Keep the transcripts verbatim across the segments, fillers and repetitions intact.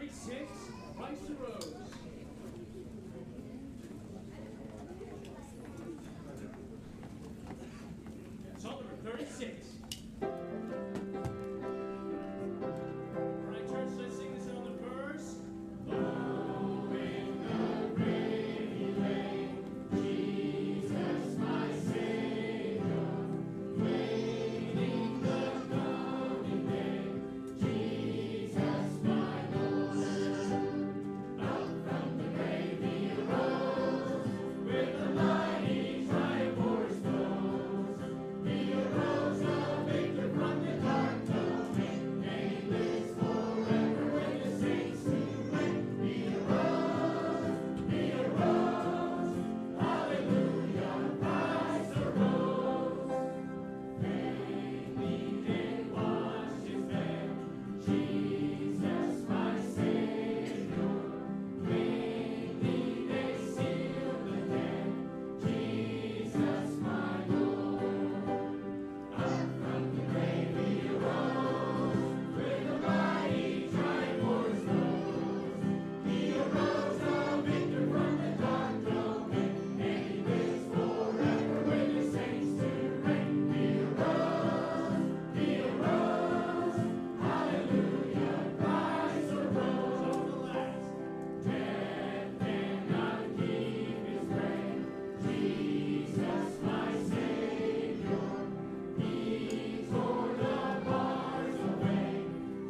thirty-six, Rise to Rose. Song number thirty-six. All right, church, let's sing this on the verse. Oh, in the rainy lane, Jesus, my Savior, waiting the coming day, Jesus, my Lord. Out from the grave he arose, with a mighty triumph for his foes. He arose a victor from the dark domain, and he lives forever with the saints to reign. He arose, he arose, hallelujah, Christ arose. They and washed his bed, Jesus my Savior. Vainly they sealed the dead, Jesus my Lord. Up from the grave he arose, with a mighty triumph for his foes. He arose a victor from the dark domain, and he lives forever with his saints to reign. He arose, he arose, hallelujah, Christ arose. On the last, death cannot keep his grave, Jesus my Savior. He tore the bars away,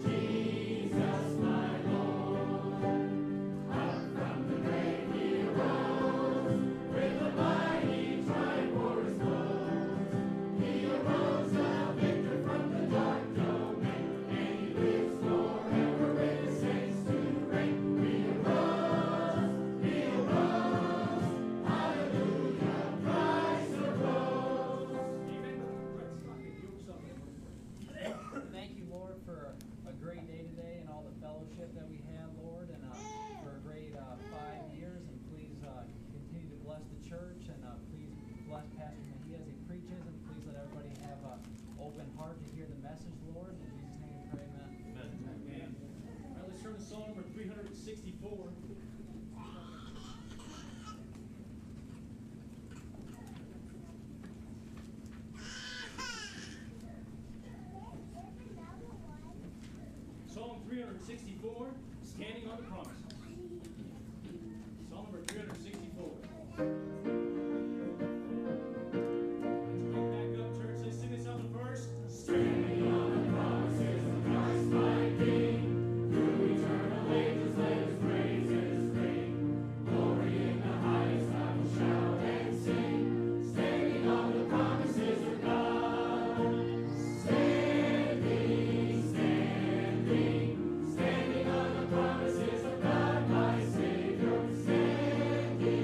Jesus my Lord. Up from the grave he arose, with a mighty triumph for his foes. He arose a victor from the dark domain, and he lives forever with his saints to reign. He arose, he arose, hallelujah, Christ arose. Amen. Let's talk and do something. Thank you, Lord, for a great day today and all the fellowship that we had, Lord, and uh, for a great uh, five years. And please uh, continue to bless the church, and uh, please bless Pastor Mejia as he preaches, and please let everybody have an open heart to hear the message, Lord. In Jesus' name we pray, amen. Amen. All right, let's turn to Psalm number three hundred sixty-four. Psalm three hundred sixty-four, Standing on the Promises. Psalm number three hundred sixty-four. Let's go back up, church. Let's sing this on the verse. Standing on the promises of Christ my King, through eternal ages let his praises ring. Glory in the highest I will shout and sing, standing on the promises of God. Standing, standing, standing on the promises of God, my Savior. Standing,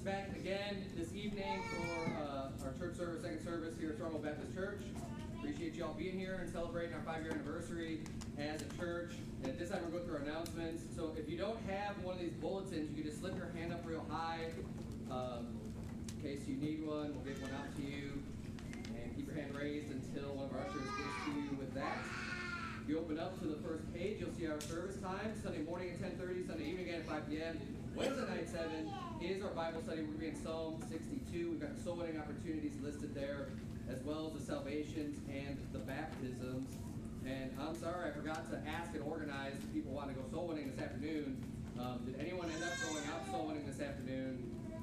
back again this evening for uh, our church service, second service here at Stronghold Baptist Church. Appreciate you all being here and celebrating our five-year anniversary as a church. And at this time, we're going through our announcements. So if you don't have one of these bulletins, you can just slip your hand up real high. Um, in case you need one, we'll get one out to you. And keep your hand raised until one of our ushers gets to you with that. If you open up to the first page, you'll see our service time. Sunday morning at ten thirty, Sunday evening again at five p.m. Wednesday night, seven, is our Bible study. We're going to be in Psalm sixty-two. We've got soul winning opportunities listed there, as well as the salvations and the baptisms. And I'm sorry, I forgot to ask and organize the people wanting to go soul winning this afternoon. Um, did anyone end up going out soul winning this afternoon?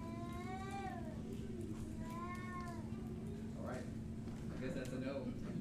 All right. I guess that's a no.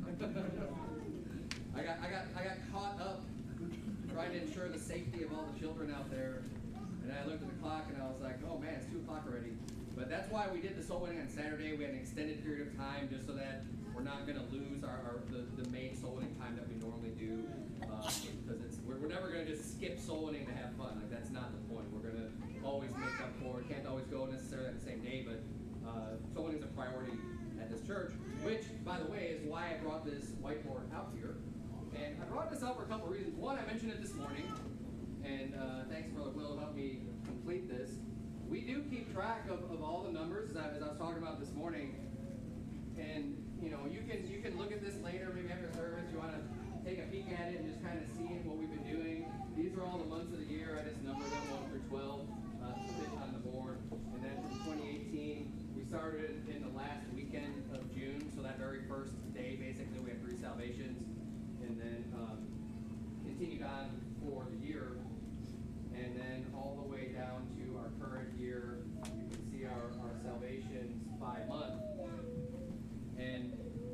I got, I got, I got caught up trying to ensure the safety of all the children out there. And I looked at the clock and I was like, oh man, it's two o'clock already. But that's why we did the soul winning on Saturday. We had an extended period of time just so that we're not going to lose our, our the, the main soul winning time that we normally do. Uh, because it's we're, we're never going to just skip soul winning to have fun. Like that's not the point. We're going to always make up for it. Can't always go necessarily on the same day, but uh, soul winning is a priority at this church. Which, by the way, is why I brought this whiteboard out here. And I brought this out for a couple of reasons. One, I mentioned it this morning. And uh, thanks, Brother Will, help me complete this. We do keep track of, of all the numbers, as I, as I was talking about this morning. And, you know, you can you can look at this later, maybe after service. You want to take a peek at it and just kind of see what we've been doing. These are all the months of the year. I just numbered them one through twelve uh, to fit on the board. And then from twenty eighteen, we started in the last weekend of June. So that very first day, basically, we had three salvations. And then um, continued on for the year. And then all the way down to our current year, you can see our, our salvations by month. And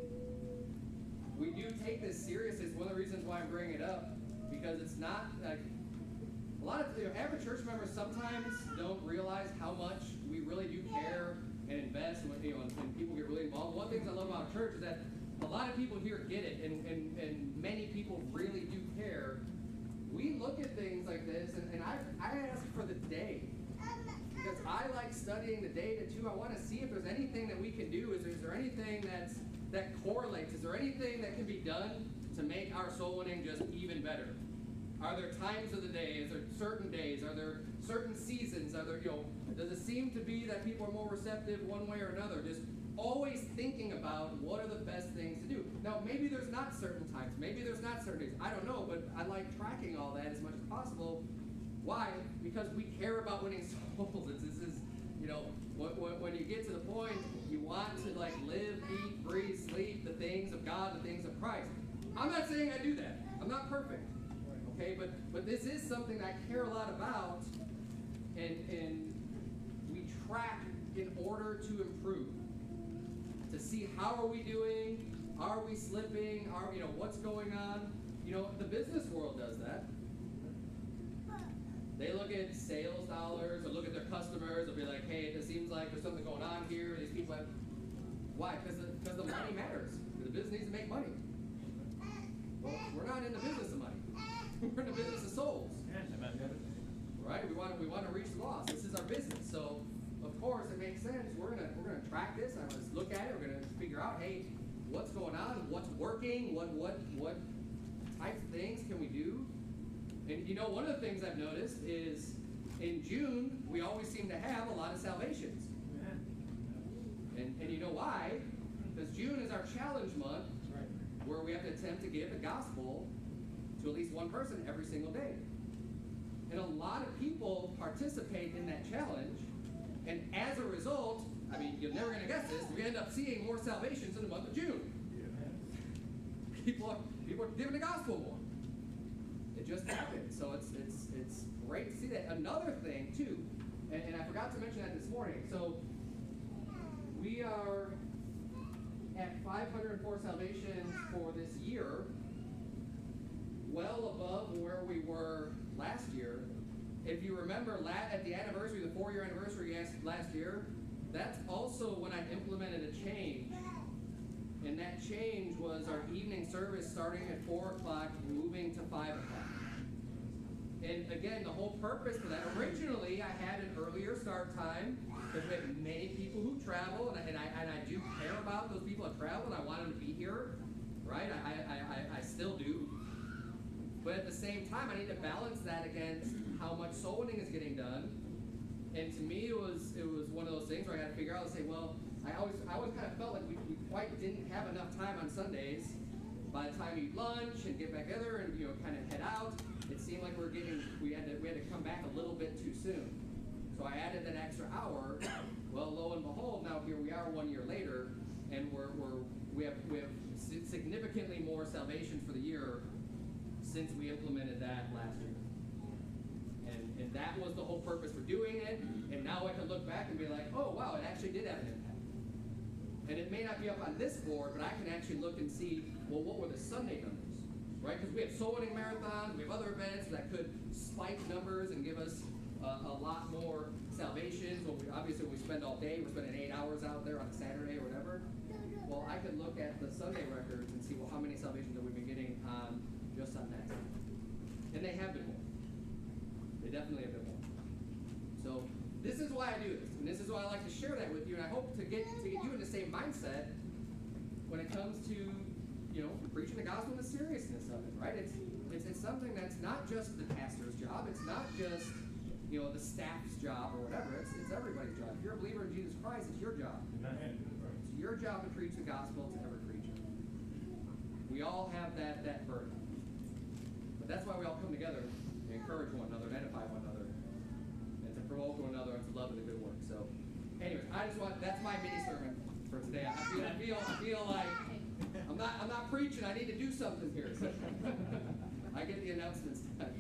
we do take this serious. It's one of the reasons why I'm bringing it up, because it's not like a lot of you know, average church members sometimes don't realize how much we really do care and invest when, you know, and people get really involved. One of the things I love about church is that a lot of people here get it, and, and, and many people really do care. We look at things like this, and, and I, I ask for the day, because I like studying the data too. I want to see if there's anything that we can do. Is there, is there anything that's, that correlates? Is there anything that can be done to make our soul winning just even better? Are there times of the day? Is there certain days? Are there certain seasons? Are there, you know, does it seem to be that people are more receptive one way or another? Just always thinking about what are the best things to do. Now, maybe there's not certain times. Maybe there's not certain days. I don't know, but I like tracking all that as much as possible. Why? Because we care about winning souls. It's, this is, you know, when, when you get to the point, you want to, like, live, eat, breathe, sleep the things of God, the things of Christ. I'm not saying I do that. I'm not perfect. Okay? But but this is something that I care a lot about, and, and we track in order to improve. To see how are we doing, are we slipping, are you know what's going on. You know, the business world does that. They look at sales dollars or look at their customers. They'll be like, hey, it seems like there's something going on here. These people have, why? Because the, because the money matters. The business needs to make money. Well, we're not in the business of money. We're in the business of souls. Right? We want to we want to reach the lost. This is our business. So of course, it makes sense. We're gonna we're gonna track this. I'm gonna look at it. We're gonna figure out, hey, what's going on? What's working? What what what types of things can we do? And you know, one of the things I've noticed is in June we always seem to have a lot of salvations. And and you know why? Because June is our challenge month, where we have to attempt to give the gospel to at least one person every single day. And a lot of people participate in that challenge. And as a result, I mean, you're never going to guess this, we end up seeing more salvations in the month of June. Yeah. People are people are giving the gospel more. It just happened. So it's it's it's great to see that. Another thing too, and, and I forgot to mention that this morning. So we are at five hundred four salvations for this year, well above where we were last year. If you remember, at the anniversary, the four-year anniversary last year, that's also when I implemented a change. And that change was our evening service starting at four o'clock, moving to five o'clock. And again, the whole purpose for that, originally I had an earlier start time because we have many people who travel, and I, and, I, and I do care about those people that travel, and I want them to be here, right? I, I, I, I still do. But at the same time, I need to balance that against how much soul winning is getting done. And to me, it was it was one of those things where I had to figure out and say, well, I always I always kind of felt like we, we quite didn't have enough time on Sundays. By the time you eat lunch and get back together and you know kind of head out, it seemed like we were getting we had to we had to come back a little bit too soon. So I added that extra hour. Well, lo and behold, now here we are one year later, and we're we're we have we have significantly more salvations for the year since we implemented that last year. And, and that was the whole purpose for doing it. And now I can look back and be like, oh, wow, it actually did have an impact. And it may not be up on this board, but I can actually look and see, well, what were the Sunday numbers, right? Because we have soul winning marathons, we have other events that could spike numbers and give us uh, a lot more salvations. Well, we, obviously, when we spend all day, we're spending eight hours out there on a Saturday or whatever. Well, I could look at the Sunday records and see, well, how many salvations have we been getting on just on that? And they have been more. They definitely have been more. So this is why I do this, and this is why I like to share that with you. And I hope to get to get you in the same mindset when it comes to, you know, preaching the gospel and the seriousness of it. Right? It's it's, it's something that's not just the pastor's job. It's not just you know the staff's job or whatever. It's it's everybody's job. If you're a believer in Jesus Christ, it's your job. It's your job to preach the gospel to every creature. We all have that that burden. But that's why we all come together. Encourage one another, and edify one another, and to provoke one another into love and a good work. So, anyways, I just want that's my mini sermon for today. I feel, I feel, I feel like I'm not, I'm not preaching. I need to do something here. So I get the announcements done.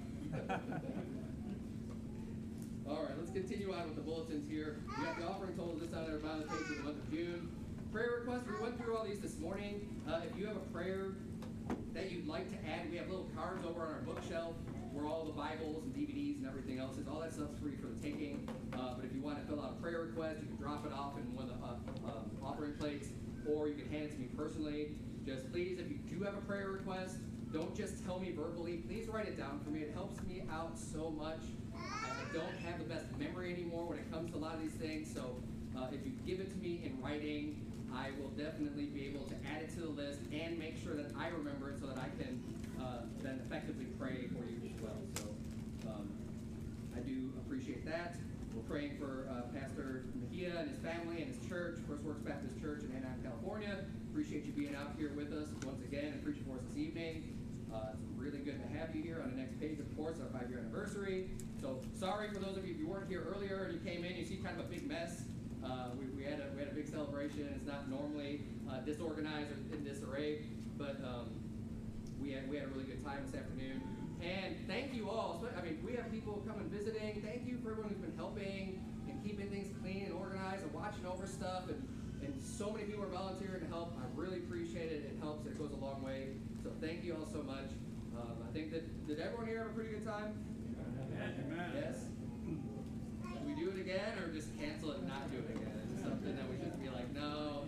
All right, let's continue on with the bulletins here. We got the offering totals this on our bottom of the page for the month of June. Prayer requests. We went through all these this morning. Uh, if you have a prayer that you'd like to add, we have little cards over on our bookshelf where all the Bibles and D V Ds and everything else is. All that stuff's free for the taking. Uh, but if you want to fill out a prayer request, you can drop it off in one of the uh, uh, offering plates, or you can hand it to me personally. Just please, if you do have a prayer request, don't just tell me verbally. Please write it down for me. It helps me out so much. I, I don't have the best memory anymore when it comes to a lot of these things. So uh, if you give it to me in writing, I will definitely be able to add it to the list and make sure that I remember it so that I can uh, then effectively pray for you as well. So um, I do appreciate that. We're praying for uh, Pastor Mejia and his family and his church, First Works Baptist Church in Anaheim, California. Appreciate you being out here with us once again and preaching for us this evening. Uh, it's really good to have you here. On the next page, of course, our five-year anniversary. So sorry for those of you if you weren't here earlier and you came in, you see kind of a big mess. Uh, we, we had a we had a big celebration. It's not normally uh, disorganized or in disarray, but um, we had we had a really good time this afternoon. And thank you all. I mean, we have people coming visiting. Thank you for everyone who's been helping and keeping things clean and organized and watching over stuff. And, and so many people are volunteering to help. I really appreciate it. It helps. It goes a long way. So thank you all so much. Um, I think that did everyone here have a pretty good time? Amen. Yes. Should we do it again or just cancel it and not do it again? Is it something that we should be like, no?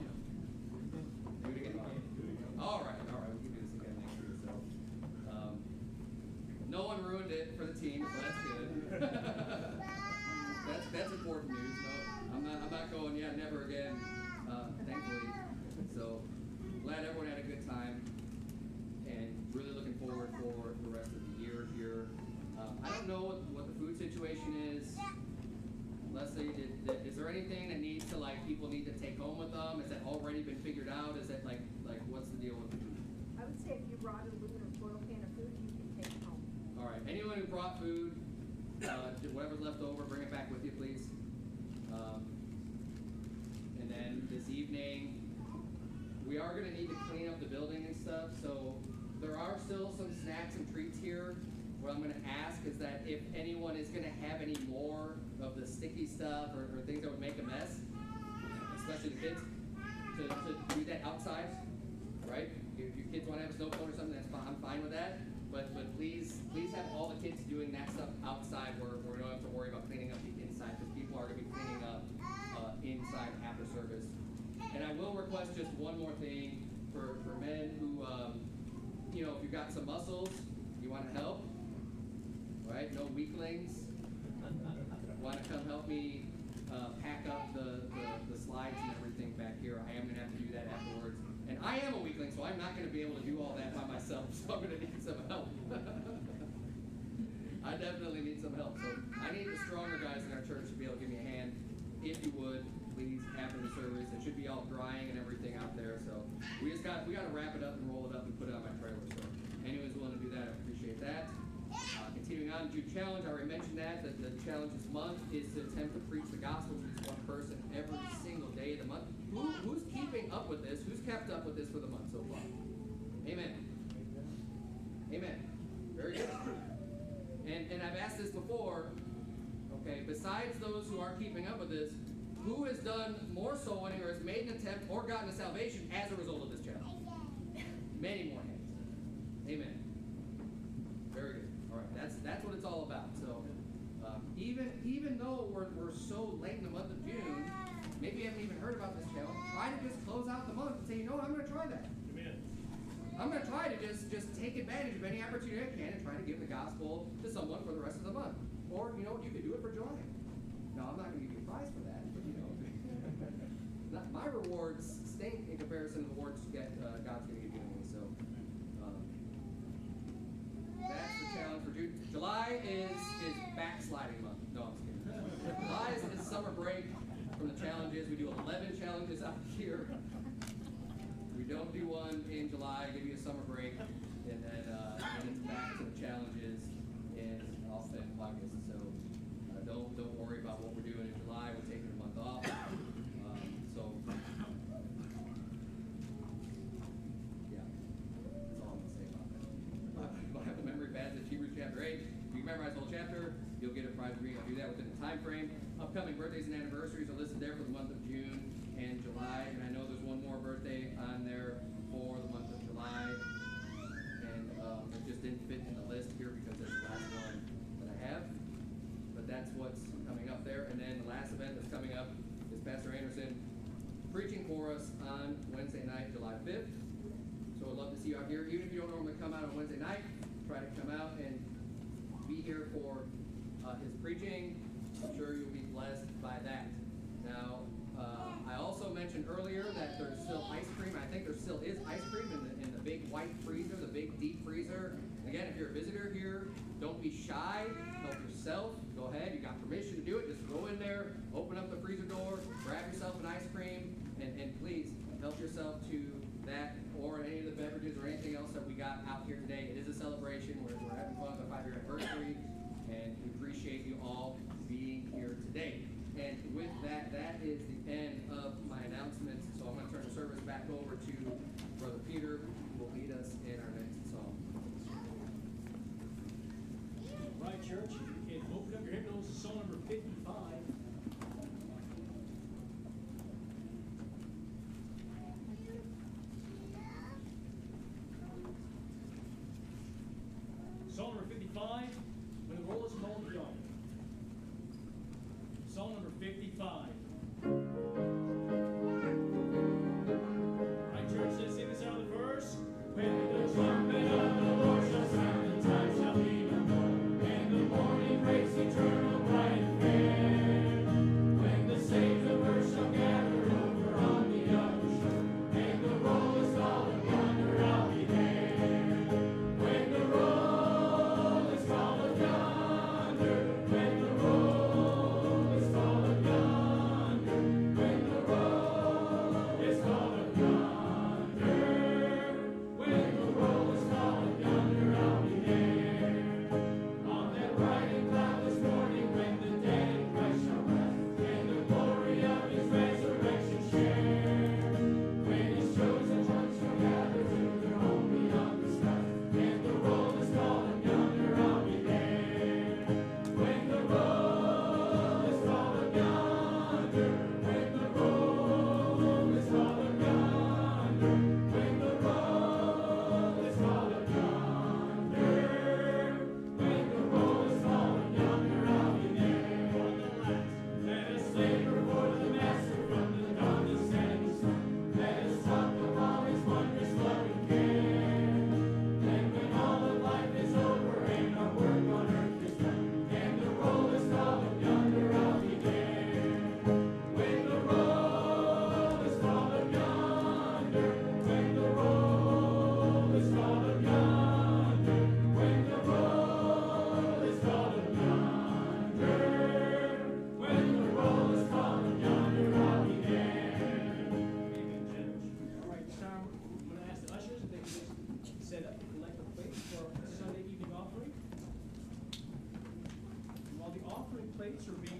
Do it again. All right, all right, we can do this again next year. So, um, no one ruined it for the team, so that's good. that's that's important news. No, I'm not I'm not going. Yeah, never again. Uh, thankfully, so glad everyone had a good time, and really looking forward for the rest of the year here. Um, I don't know what, what the food situation is. Leslie, did, did, is there anything that needs to, like, people need to take home with them? Has that already been figured out? Is that, like, like what's the deal with the food? I would say if you brought an aluminum foil can of food, you can take it home. All right. Anyone who brought food, uh, whatever's left over, bring it back with you, please. Um, and then this evening, we are going to need to clean up the building and stuff. So there are still some snacks and treats here. What I'm going to ask is that if anyone is going to have any more of the sticky stuff or, or things that would make a mess, especially the kids, to, to do that outside, right? If your kids want to have a snow cone or something, that's fine. I'm fine with that. But but please please have all the kids doing that stuff outside where, where we don't have to worry about cleaning up the inside, because people are going to be cleaning up uh, inside after service. And I will request just one more thing for, for men who, um, you know, if you've got some muscles, you want to help. Right? No weaklings want to come help me uh, pack up the, the, the slides and everything back here, I am going to have to do that afterwards. And I am a weakling, so I'm not going to be able to do all that by myself, so I'm going to need some help. I definitely need some help. So I need the stronger guys in our church to be able to give me a hand. If you would, please, after the service. It should be all drying and everything out there. So we just got we got to wrap it up and roll it up and put it on my trailer. So anyone's willing to do that, I appreciate that. Uh, continuing on, Jude Challenge. I already mentioned that, that the challenge this month is to attempt to preach the gospel to this one person every single day of the month. Who, who's keeping up with this? Who's kept up with this for the month so far? Amen. Amen. Very good. And, and I've asked this before, okay, besides those who are keeping up with this, who has done more soul winning or has made an attempt or gotten a salvation as a result of this challenge? Many more hands. Amen. Very good. All right, that's that's what it's all about. So um, even even though we're, we're so late in the month of June, maybe you haven't even heard about this challenge, try to just close out the month and say, you know what, I'm going to try that. Amen. I'm going to try to just, just take advantage of any opportunity I can and try to give the gospel to someone for the rest of the month. Or, you know what, you could do it for July. No, I'm not going to give you a prize for that, but you know. not, my rewards stink in comparison to the rewards get, uh, God's going to give me. So, um, that's the challenge for June. July is, is backsliding month. No, I'm just kidding. July is, is summer break from the challenges. We do eleven challenges out here. We don't do one in July, give you a summer break, and then, uh, then it's back to the challenges in often August. So uh, don't don't worry about what we're doing in July. We're taking a month off. Um, so yeah, that's all I'm gonna say about that. Bible memory passage, Hebrews chapter eight. If you memorize the whole chapter, you'll get a prize reading. I'll do that within the time frame. Upcoming birthdays and anniversaries are listed there for the month of June and July, and I know there's one more birthday on there for the month of July, and um, it just didn't fit in the list here because that's the last one that I have, but that's what's coming up there. And then the last event that's coming up is Pastor Anderson preaching for us on Wednesday night, July fifth, so I'd love to see you out here. Even if you don't normally come out on Wednesday night, try to come out and be here for uh, his preaching. I'm sure you'll be blessed by that. Now, Uh, I also mentioned earlier that there's still ice cream. I think there still is ice cream in the, in the big white freezer, the big deep freezer. Again, if you're a visitor here, don't be shy. Help yourself. Go ahead. You got permission to do it. Just go in there, open up the freezer door, grab yourself an ice cream, and, and please help yourself to that or any of the beverages or anything else that we got out here today. It is a celebration. We're, we're having fun with our five-year anniversary, and we appreciate you all being here today. And with that, that is the end of my announcements. So I'm going to turn the service back over to Brother Peter, who will lead us in our next song. All right, church, if you can open up your hymnals to song number fifty-five. Song number fifty-five, When the Roll is Called Beyond. Song number fifty-five. Right, church, let's sing this out of the verse. When the trumpet of the Lord shall sound, the time shall be no more, and the morning breaks eternal, bright and fair.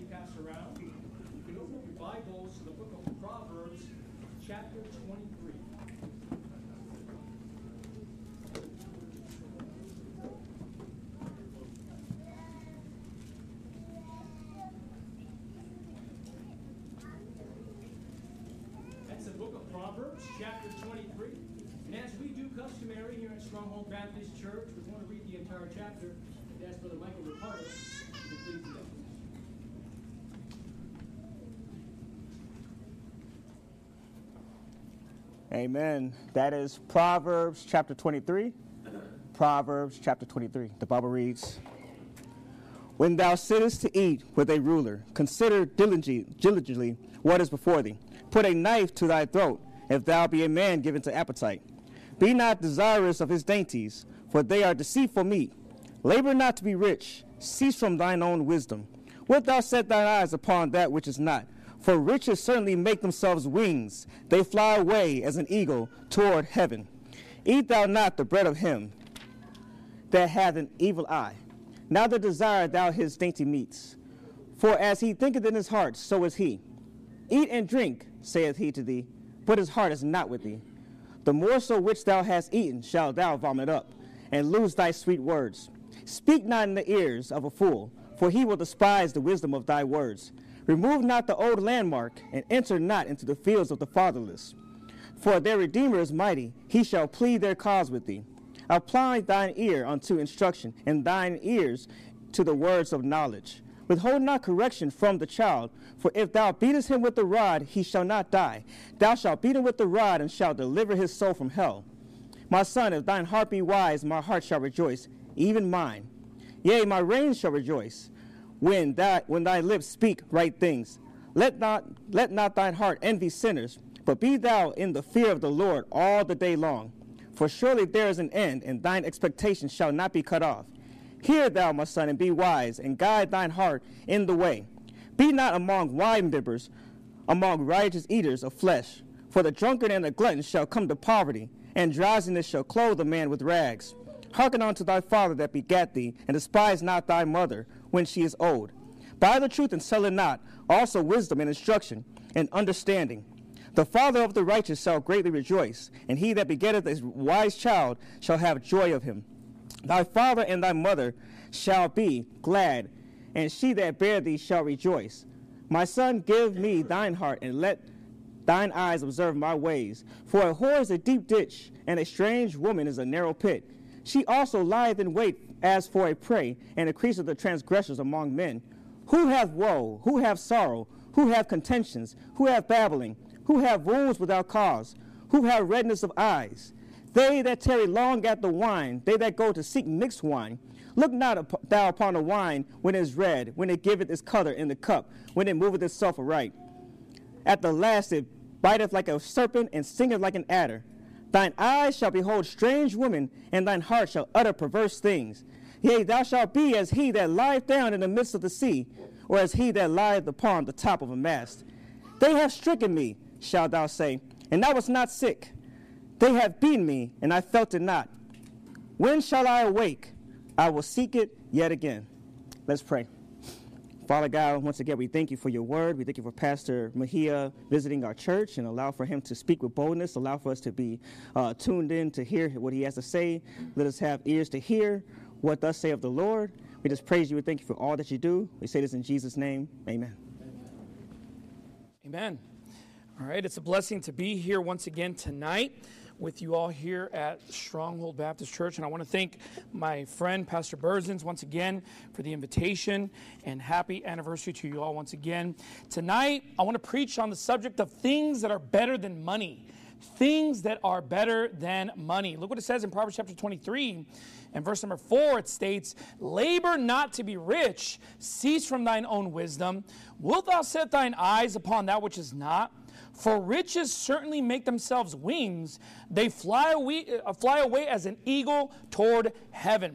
pass around. You can open up your Bibles to the book of Proverbs, chapter twenty-three. That's the book of Proverbs, chapter twenty-three. And as we do customary here at Stronghold Baptist Church, we want to read the entire chapter. And ask Brother Michael Ricardo to please do that. Amen. That is Proverbs chapter twenty-three. Proverbs chapter twenty-three. The Bible reads, "When thou sittest to eat with a ruler, consider diligently, diligently what is before thee. Put a knife to thy throat, if thou be a man given to appetite. Be not desirous of his dainties, for they are deceitful meat. Labor not to be rich. Cease from thine own wisdom. Wilt thou set thine eyes upon that which is not? For riches certainly make themselves wings. They fly away as an eagle toward heaven. Eat thou not the bread of him that hath an evil eye. Neither desire thou his dainty meats. For as he thinketh in his heart, so is he. Eat and drink, saith he to thee, but his heart is not with thee. The morsel which thou hast eaten shalt thou vomit up, and lose thy sweet words. Speak not in the ears of a fool, for he will despise the wisdom of thy words. Remove not the old landmark, and enter not into the fields of the fatherless. For their Redeemer is mighty, he shall plead their cause with thee. Apply thine ear unto instruction, and thine ears to the words of knowledge. Withhold not correction from the child, for if thou beatest him with the rod, he shall not die. Thou shalt beat him with the rod, and shalt deliver his soul from hell. My son, if thine heart be wise, my heart shall rejoice, even mine. Yea, my reins shall rejoice, when that when thy lips speak right things. Let not let not thine heart envy sinners, but be thou in the fear of the Lord all the day long. For surely there is an end, and thine expectation shall not be cut off. Hear thou, my son, and be wise, and guide thine heart in the way. Be not among wine-bibbers, among riotous eaters of flesh. For the drunkard and the glutton shall come to poverty, and drowsiness shall clothe a man with rags. Hearken unto thy father that begat thee, and despise not thy mother when she is old. Buy the truth and sell it not, also wisdom and instruction, and understanding. The father of the righteous shall greatly rejoice, and he that begetteth a wise child shall have joy of him. Thy father and thy mother shall be glad, and she that bare thee shall rejoice. My son, give me thine heart, and let thine eyes observe my ways. For a whore is a deep ditch, and a strange woman is a narrow pit. She also lieth in wait as for a prey, and increaseth the transgressors among men. Who hath woe? Who hath sorrow? Who hath contentions? Who hath babbling? Who have wounds without cause? Who have redness of eyes? They that tarry long at the wine, they that go to seek mixed wine. Look not up, thou upon the wine when it is red, when it giveth its color in the cup, when it moveth itself aright. At the last it biteth like a serpent, and stingeth like an adder. Thine eyes shall behold strange women, and thine heart shall utter perverse things. Yea, thou shalt be as he that lieth down in the midst of the sea, or as he that lieth upon the top of a mast. They have stricken me, shalt thou say, and I was not sick. They have beaten me, and I felt it not. When shall I awake? I will seek it yet again. Let's pray. Father God, once again, we thank you for your word. We thank you for Pastor Mejia visiting our church, and allow for him to speak with boldness. Allow for us to be uh, tuned in to hear what he has to say. Let us have ears to hear what thus say of the Lord. We just praise you and thank you for all that you do. We say this in Jesus' name. Amen. Amen. All right, it's a blessing to be here once again tonight with you all here at Stronghold Baptist Church. And I want to thank my friend, Pastor Berzins, once again for the invitation, and happy anniversary to you all once again. Tonight, I want to preach on the subject of things that are better than money. Things that are better than money. Look what it says in Proverbs chapter twenty-three. And verse number four, it states, labor not to be rich, cease from thine own wisdom. Wilt thou set thine eyes upon that which is not? For riches certainly make themselves wings. They fly away, uh, fly away as an eagle toward heaven.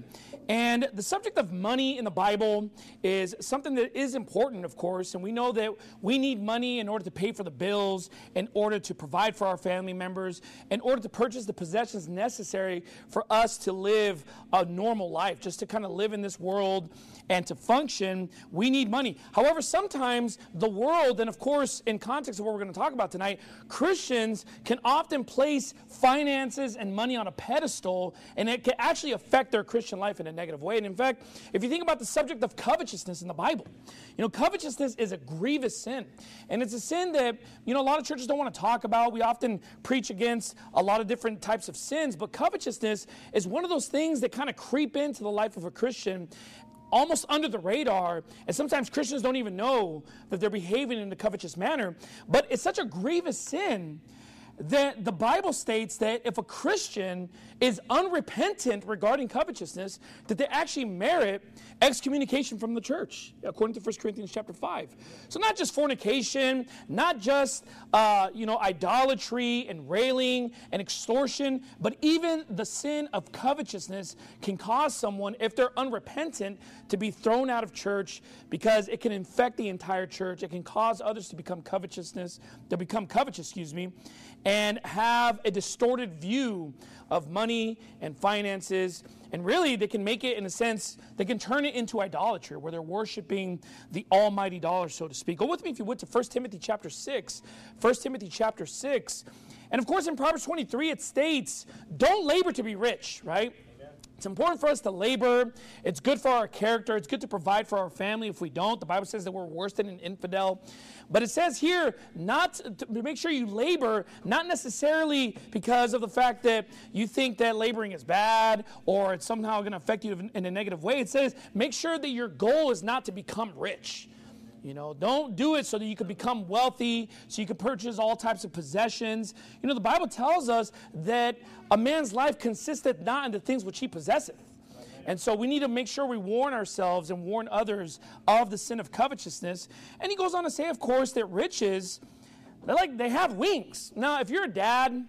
And the subject of money in the Bible is something that is important, of course, and we know that we need money in order to pay for the bills, in order to provide for our family members, in order to purchase the possessions necessary for us to live a normal life, just to kind of live in this world and to function. We need money. However, sometimes the world, and of course, in context of what we're going to talk about tonight, Christians can often place finances and money on a pedestal, and it can actually affect their Christian life in a negative way. And in fact, if you think about the subject of covetousness in the Bible, you know, covetousness is a grievous sin. And it's a sin that, you know, a lot of churches don't want to talk about. We often preach against a lot of different types of sins, but covetousness is one of those things that kind of creep into the life of a Christian almost under the radar, and sometimes Christians don't even know that they're behaving in a covetous manner. But it's such a grievous sin that the Bible states that if a Christian is unrepentant regarding covetousness, that they actually merit excommunication from the church, according to First Corinthians chapter five. So not just fornication, not just uh, you know idolatry and railing and extortion, but even the sin of covetousness can cause someone, if they're unrepentant, to be thrown out of church, because it can infect the entire church. It can cause others to become covetousness, to become covetous, excuse me, and have a distorted view of money and finances. And really, they can make it, in a sense, they can turn it into idolatry, where they're worshiping the almighty dollar, so to speak. Go with me, if you would, to First Timothy chapter six. First Timothy chapter six. And of course, in Proverbs twenty-three, it states, don't labor to be rich, right? It's important for us to labor. It's good for our character. It's good to provide for our family. If we don't, the Bible says that we're worse than an infidel. But it says here, not to make sure you labor, not necessarily because of the fact that you think that laboring is bad or it's somehow going to affect you in a negative way. It says, make sure that your goal is not to become rich. You know, don't do it so that you can become wealthy, so you can purchase all types of possessions. You know, the Bible tells us that a man's life consisteth not in the things which he possesseth. And so we need to make sure we warn ourselves and warn others of the sin of covetousness. And he goes on to say, of course, that riches, they're like, they have wings. Now, if you're a dad,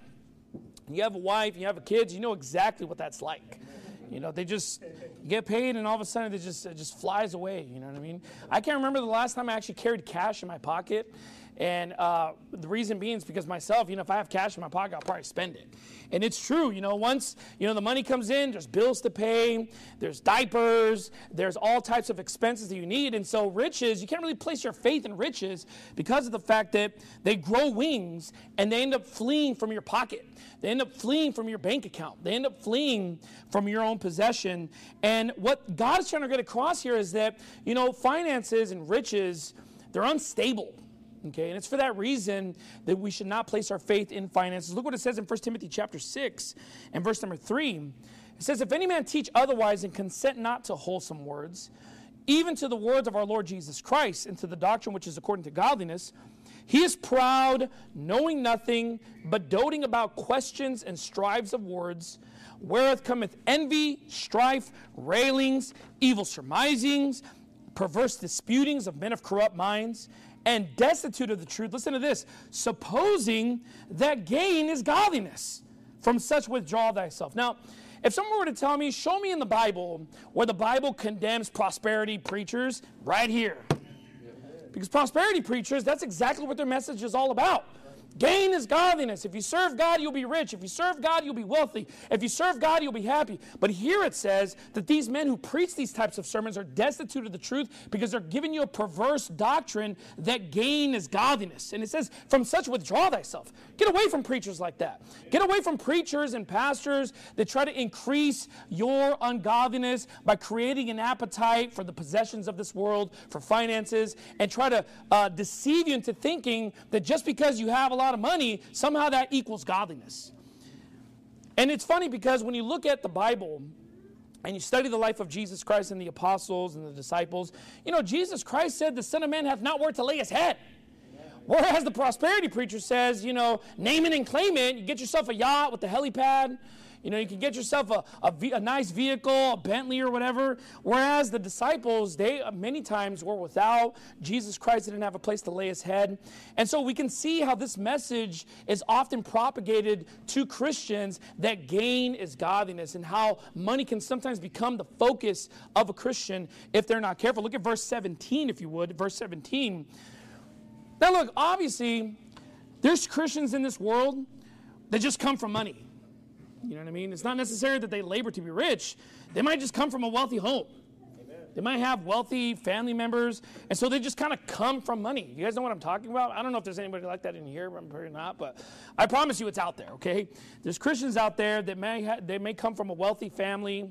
you have a wife, you have kids, you know exactly what that's like. You know, they just get paid, and all of a sudden, it just, it just flies away. You know what I mean? I can't remember the last time I actually carried cash in my pocket. And uh, the reason being is because myself, you know, if I have cash in my pocket, I'll probably spend it. And it's true, you know, once, you know, the money comes in, there's bills to pay, there's diapers, there's all types of expenses that you need. And so riches, you can't really place your faith in riches because of the fact that they grow wings and they end up fleeing from your pocket. They end up fleeing from your bank account. They end up fleeing from your own possession. And what God is trying to get across here is that, you know, finances and riches, they're unstable. Okay, and it's for that reason that we should not place our faith in finances. Look what it says in First Timothy chapter six and verse number three. It says, if any man teach otherwise and consent not to wholesome words, even to the words of our Lord Jesus Christ, and to the doctrine which is according to godliness, he is proud, knowing nothing, but doting about questions and strives of words, wherewith cometh envy, strife, railings, evil surmisings, perverse disputings of men of corrupt minds, and destitute of the truth. Listen to this. Supposing that gain is godliness. From such withdraw thyself. Now, if someone were to tell me, show me in the Bible where the Bible condemns prosperity preachers, right here. Because prosperity preachers, that's exactly what their message is all about. Gain is godliness. If you serve God, you'll be rich. If you serve God, you'll be wealthy. If you serve God, you'll be happy. But here it says that these men who preach these types of sermons are destitute of the truth because they're giving you a perverse doctrine that gain is godliness. And it says, from such withdraw thyself. Get away from preachers like that. Get away from preachers and pastors that try to increase your ungodliness by creating an appetite for the possessions of this world, for finances, and try to uh, deceive you into thinking that just because you have a lot of money, somehow that equals godliness. And it's funny because when you look at the Bible and you study the life of Jesus Christ and the apostles and the disciples, you know, Jesus Christ said the Son of Man hath not where to lay his head. Whereas the prosperity preacher says, you know, name it and claim it. You get yourself a yacht with the helipad. You know, you can get yourself a, a, ve- a nice vehicle, a Bentley or whatever. Whereas the disciples, they uh, many times were without Jesus Christ. They didn't have a place to lay his head. And so we can see how this message is often propagated to Christians, that gain is godliness, and how money can sometimes become the focus of a Christian if they're not careful. Look at verse seventeen, if you would. Verse seventeen. Now look, obviously, there's Christians in this world that just come from money. You know what I mean? It's not necessary that they labor to be rich. They might just come from a wealthy home. Amen. They might have wealthy family members, and so they just kind of come from money. You guys know what I'm talking about? I don't know if there's anybody like that in here. I'm probably not, but I promise you it's out there, okay? There's Christians out there that may ha- they may come from a wealthy family,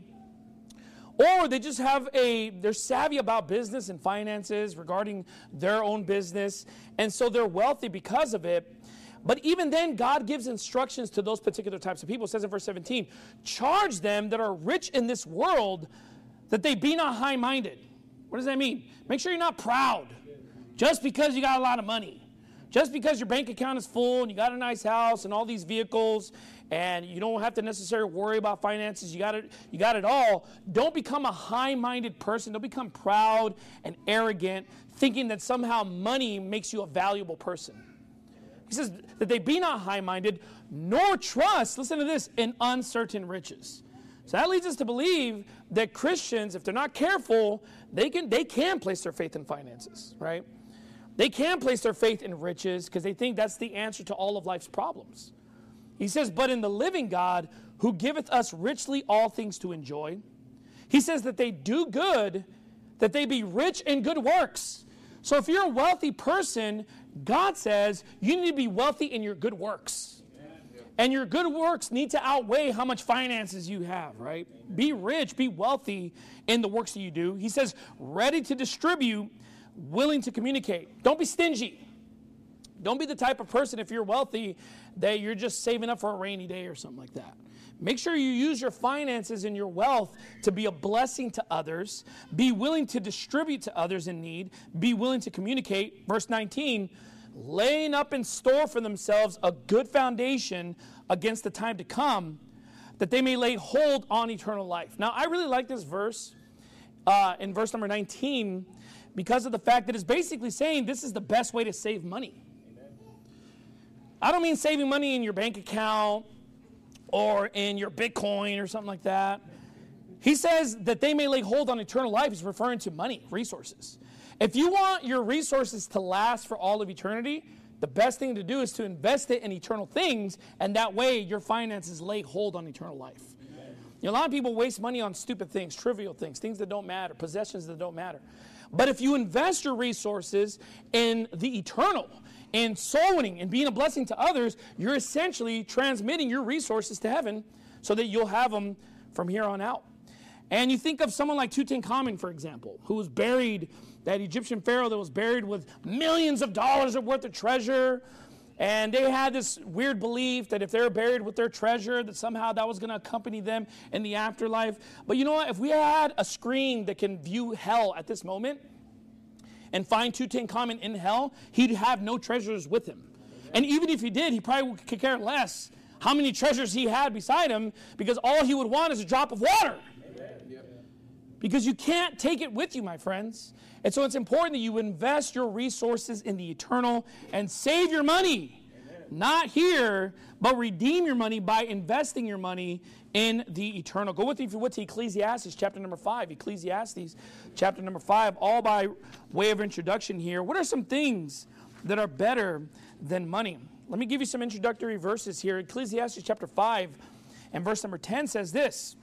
or they just have a, they're savvy about business and finances regarding their own business, and so they're wealthy because of it. But even then, God gives instructions to those particular types of people. It says in verse seventeen, charge them that are rich in this world that they be not high-minded. What does that mean? Make sure you're not proud just because you got a lot of money. Just because your bank account is full and you got a nice house and all these vehicles and you don't have to necessarily worry about finances, you got it, you got it all. Don't become a high-minded person. Don't become proud and arrogant, thinking that somehow money makes you a valuable person. He says that they be not high-minded, nor trust, listen to this, in uncertain riches. So that leads us to believe that Christians, if they're not careful, they can they can place their faith in finances, right? They can place their faith in riches because they think that's the answer to all of life's problems. He says, but in the living God, who giveth us richly all things to enjoy, he says that they do good, that they be rich in good works. So if you're a wealthy person, God says you need to be wealthy in your good works. And your good works need to outweigh how much finances you have, right? Be rich, be wealthy in the works that you do. He says, ready to distribute, willing to communicate. Don't be stingy. Don't be the type of person, if you're wealthy, that you're just saving up for a rainy day or something like that. Make sure you use your finances and your wealth to be a blessing to others. Be willing to distribute to others in need. Be willing to communicate. Verse nineteen, laying up in store for themselves a good foundation against the time to come, that they may lay hold on eternal life. Now, I really like this verse uh, in verse number nineteen because of the fact that it's basically saying this is the best way to save money. Amen. I don't mean saving money in your bank account or in your Bitcoin or something like that. He says that they may lay hold on eternal life. He's referring to money, resources. If you want your resources to last for all of eternity, the best thing to do is to invest it in eternal things, and that way your finances lay hold on eternal life. You know, a lot of people waste money on stupid things, trivial things, things that don't matter, possessions that don't matter. But if you invest your resources in the eternal, in soul winning and being a blessing to others, you're essentially transmitting your resources to heaven so that you'll have them from here on out. And you think of someone like Tutankhamun, for example, who was buried, that Egyptian pharaoh that was buried with millions of dollars of worth of treasure. And they had this weird belief that if they were buried with their treasure, that somehow that was going to accompany them in the afterlife. But you know what? If we had a screen that can view hell at this moment and find Tutankhamun in hell, he'd have no treasures with him. And even if he did, he probably could care less how many treasures he had beside him, because all he would want is a drop of water. Because you can't take it with you, my friends. And so it's important that you invest your resources in the eternal and save your money. Amen. Not here, but redeem your money by investing your money in the eternal. Go with me if you would to Ecclesiastes chapter number five. Ecclesiastes chapter number five, all by way of introduction here. What are some things that are better than money? Let me give you some introductory verses here. Ecclesiastes chapter five and verse number ten says this: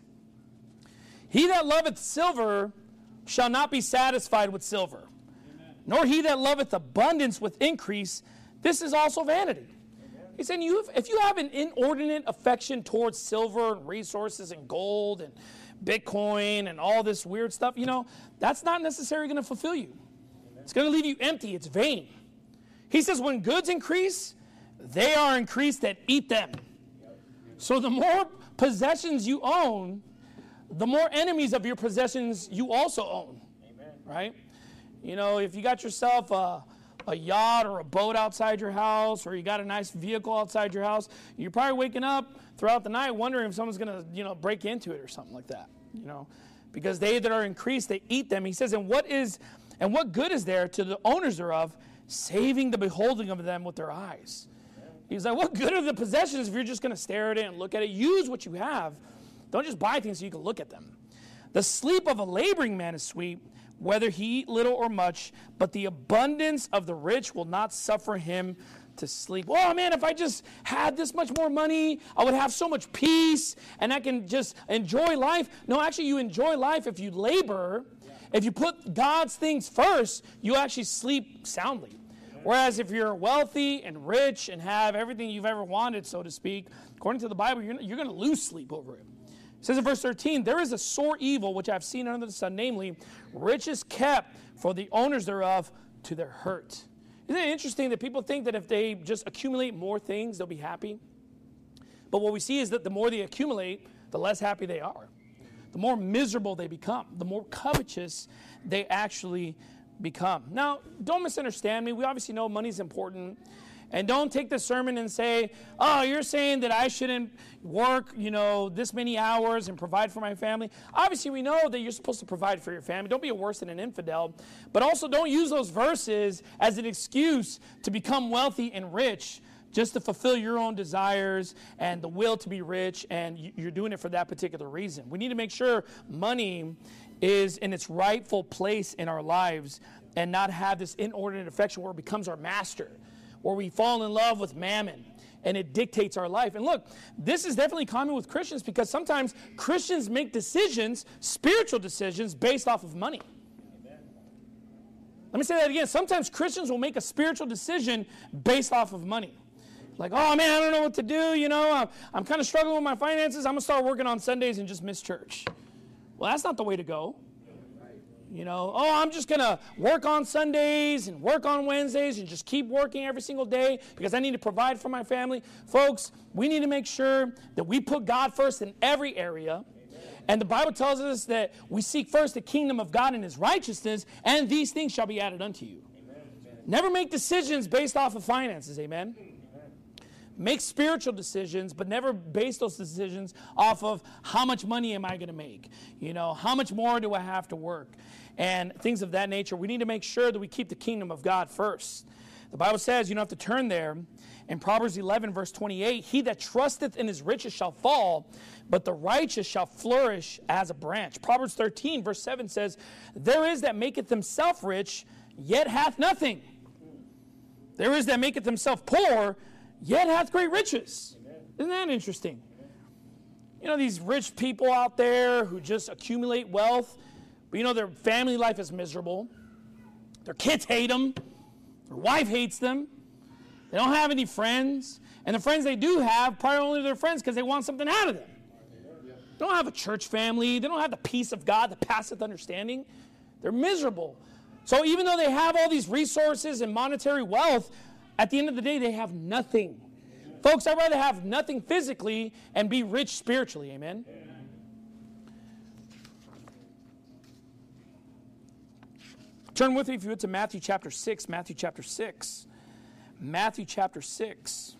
he that loveth silver shall not be satisfied with silver, Amen. Nor he that loveth abundance with increase. This is also vanity. Amen. He's saying you have, if you have an inordinate affection towards silver and resources and gold and Bitcoin and all this weird stuff, you know, that's not necessarily going to fulfill you. Amen. It's going to leave you empty. It's vain. He says when goods increase, they are increased that eat them. Yep. So the more possessions you own, the more enemies of your possessions you also own. Amen. Right? You know, if you got yourself a, a yacht or a boat outside your house, or you got a nice vehicle outside your house, you're probably waking up throughout the night wondering if someone's going to, you know, break into it or something like that, you know. Because they that are increased, they eat them. He says, and what is, and what good is there to the owners thereof, saving the beholding of them with their eyes? He's like, what good are the possessions if you're just going to stare at it and look at it? Use what you have. Don't just buy things so you can look at them. The sleep of a laboring man is sweet, whether he eat little or much, but the abundance of the rich will not suffer him to sleep. Oh man, if I just had this much more money, I would have so much peace, and I can just enjoy life. No, actually, you enjoy life if you labor. If you put God's things first, you actually sleep soundly. Whereas if you're wealthy and rich and have everything you've ever wanted, so to speak, according to the Bible, you're, you're going to lose sleep over it. It says in verse thirteen, there is a sore evil which I have seen under the sun, namely, riches kept for the owners thereof to their hurt. Isn't it interesting that people think that if they just accumulate more things, they'll be happy? But what we see is that the more they accumulate, the less happy they are. The more miserable they become. The more covetous they actually become. Now, don't misunderstand me. We obviously know money's important. And don't take the sermon and say, oh, you're saying that I shouldn't work, you know, this many hours and provide for my family. Obviously, we know that you're supposed to provide for your family. Don't be worse than an infidel. But also don't use those verses as an excuse to become wealthy and rich just to fulfill your own desires and the will to be rich, and you're doing it for that particular reason. We need to make sure money is in its rightful place in our lives and not have this inordinate affection where it becomes our master, where we fall in love with mammon and it dictates our life. And look, this is definitely common with Christians because sometimes Christians make decisions, spiritual decisions, based off of money. Amen. Let me say that again. Sometimes Christians will make a spiritual decision based off of money. Like, oh man, I don't know what to do, you know, I'm, I'm kind of struggling with my finances. I'm going to start working on Sundays and just miss church. Well, that's not the way to go. You know, oh, I'm just going to work on Sundays and work on Wednesdays and just keep working every single day because I need to provide for my family. Folks, we need to make sure that we put God first in every area. Amen. And the Bible tells us that we seek first the kingdom of God and his righteousness, and these things shall be added unto you. Amen. Never make decisions based off of finances. Amen. Make spiritual decisions, but never base those decisions off of how much money am I going to make? You know, how much more do I have to work? And things of that nature. We need to make sure that we keep the kingdom of God first. The Bible says, you don't have to turn there. In Proverbs eleven, verse twenty-eight, he that trusteth in his riches shall fall, but the righteous shall flourish as a branch. Proverbs thirteen, verse seven says, there is that maketh himself rich, yet hath nothing. There is that maketh himself poor, yet hath great riches. Amen. Isn't that interesting? Amen. You know, these rich people out there who just accumulate wealth, but you know their family life is miserable. Their kids hate them. Their wife hates them. They don't have any friends. And the friends they do have, probably only their friends because they want something out of them. They don't have a church family. They don't have the peace of God that passeth understanding. They're miserable. So even though they have all these resources and monetary wealth, at the end of the day, they have nothing. Amen. Folks, I'd rather have nothing physically and be rich spiritually. Amen? Amen. Turn with me, if you would, to Matthew chapter six. Matthew chapter six. Matthew chapter six.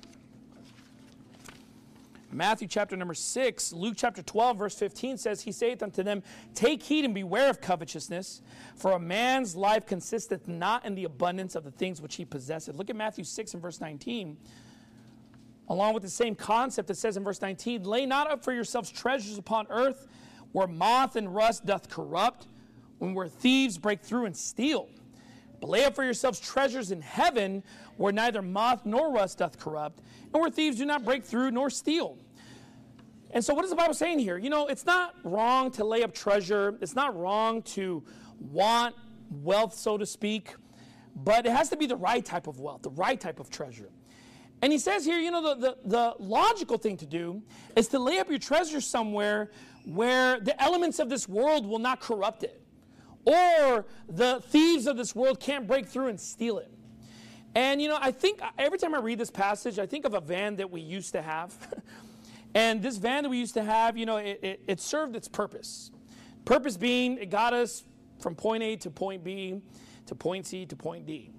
Matthew chapter number six. Luke chapter twelve, verse fifteen says, he saith unto them, take heed and beware of covetousness, for a man's life consisteth not in the abundance of the things which he possesseth. Look at Matthew six and verse nineteen. Along with the same concept, it says in verse nineteen, lay not up for yourselves treasures upon earth, where moth and rust doth corrupt, when where thieves break through and steal. But lay up for yourselves treasures in heaven, where neither moth nor rust doth corrupt, and where thieves do not break through nor steal. And so what is the Bible saying here? You know, it's not wrong to lay up treasure. It's not wrong to want wealth, so to speak. But it has to be the right type of wealth, the right type of treasure. And he says here, you know, the, the, the logical thing to do is to lay up your treasure somewhere where the elements of this world will not corrupt it, or the thieves of this world can't break through and steal it. And, you know, I think every time I read this passage, I think of a van that we used to have. And this van that we used to have, you know, it, it, it served its purpose. Purpose being, it got us from point A to point B to point C to point D.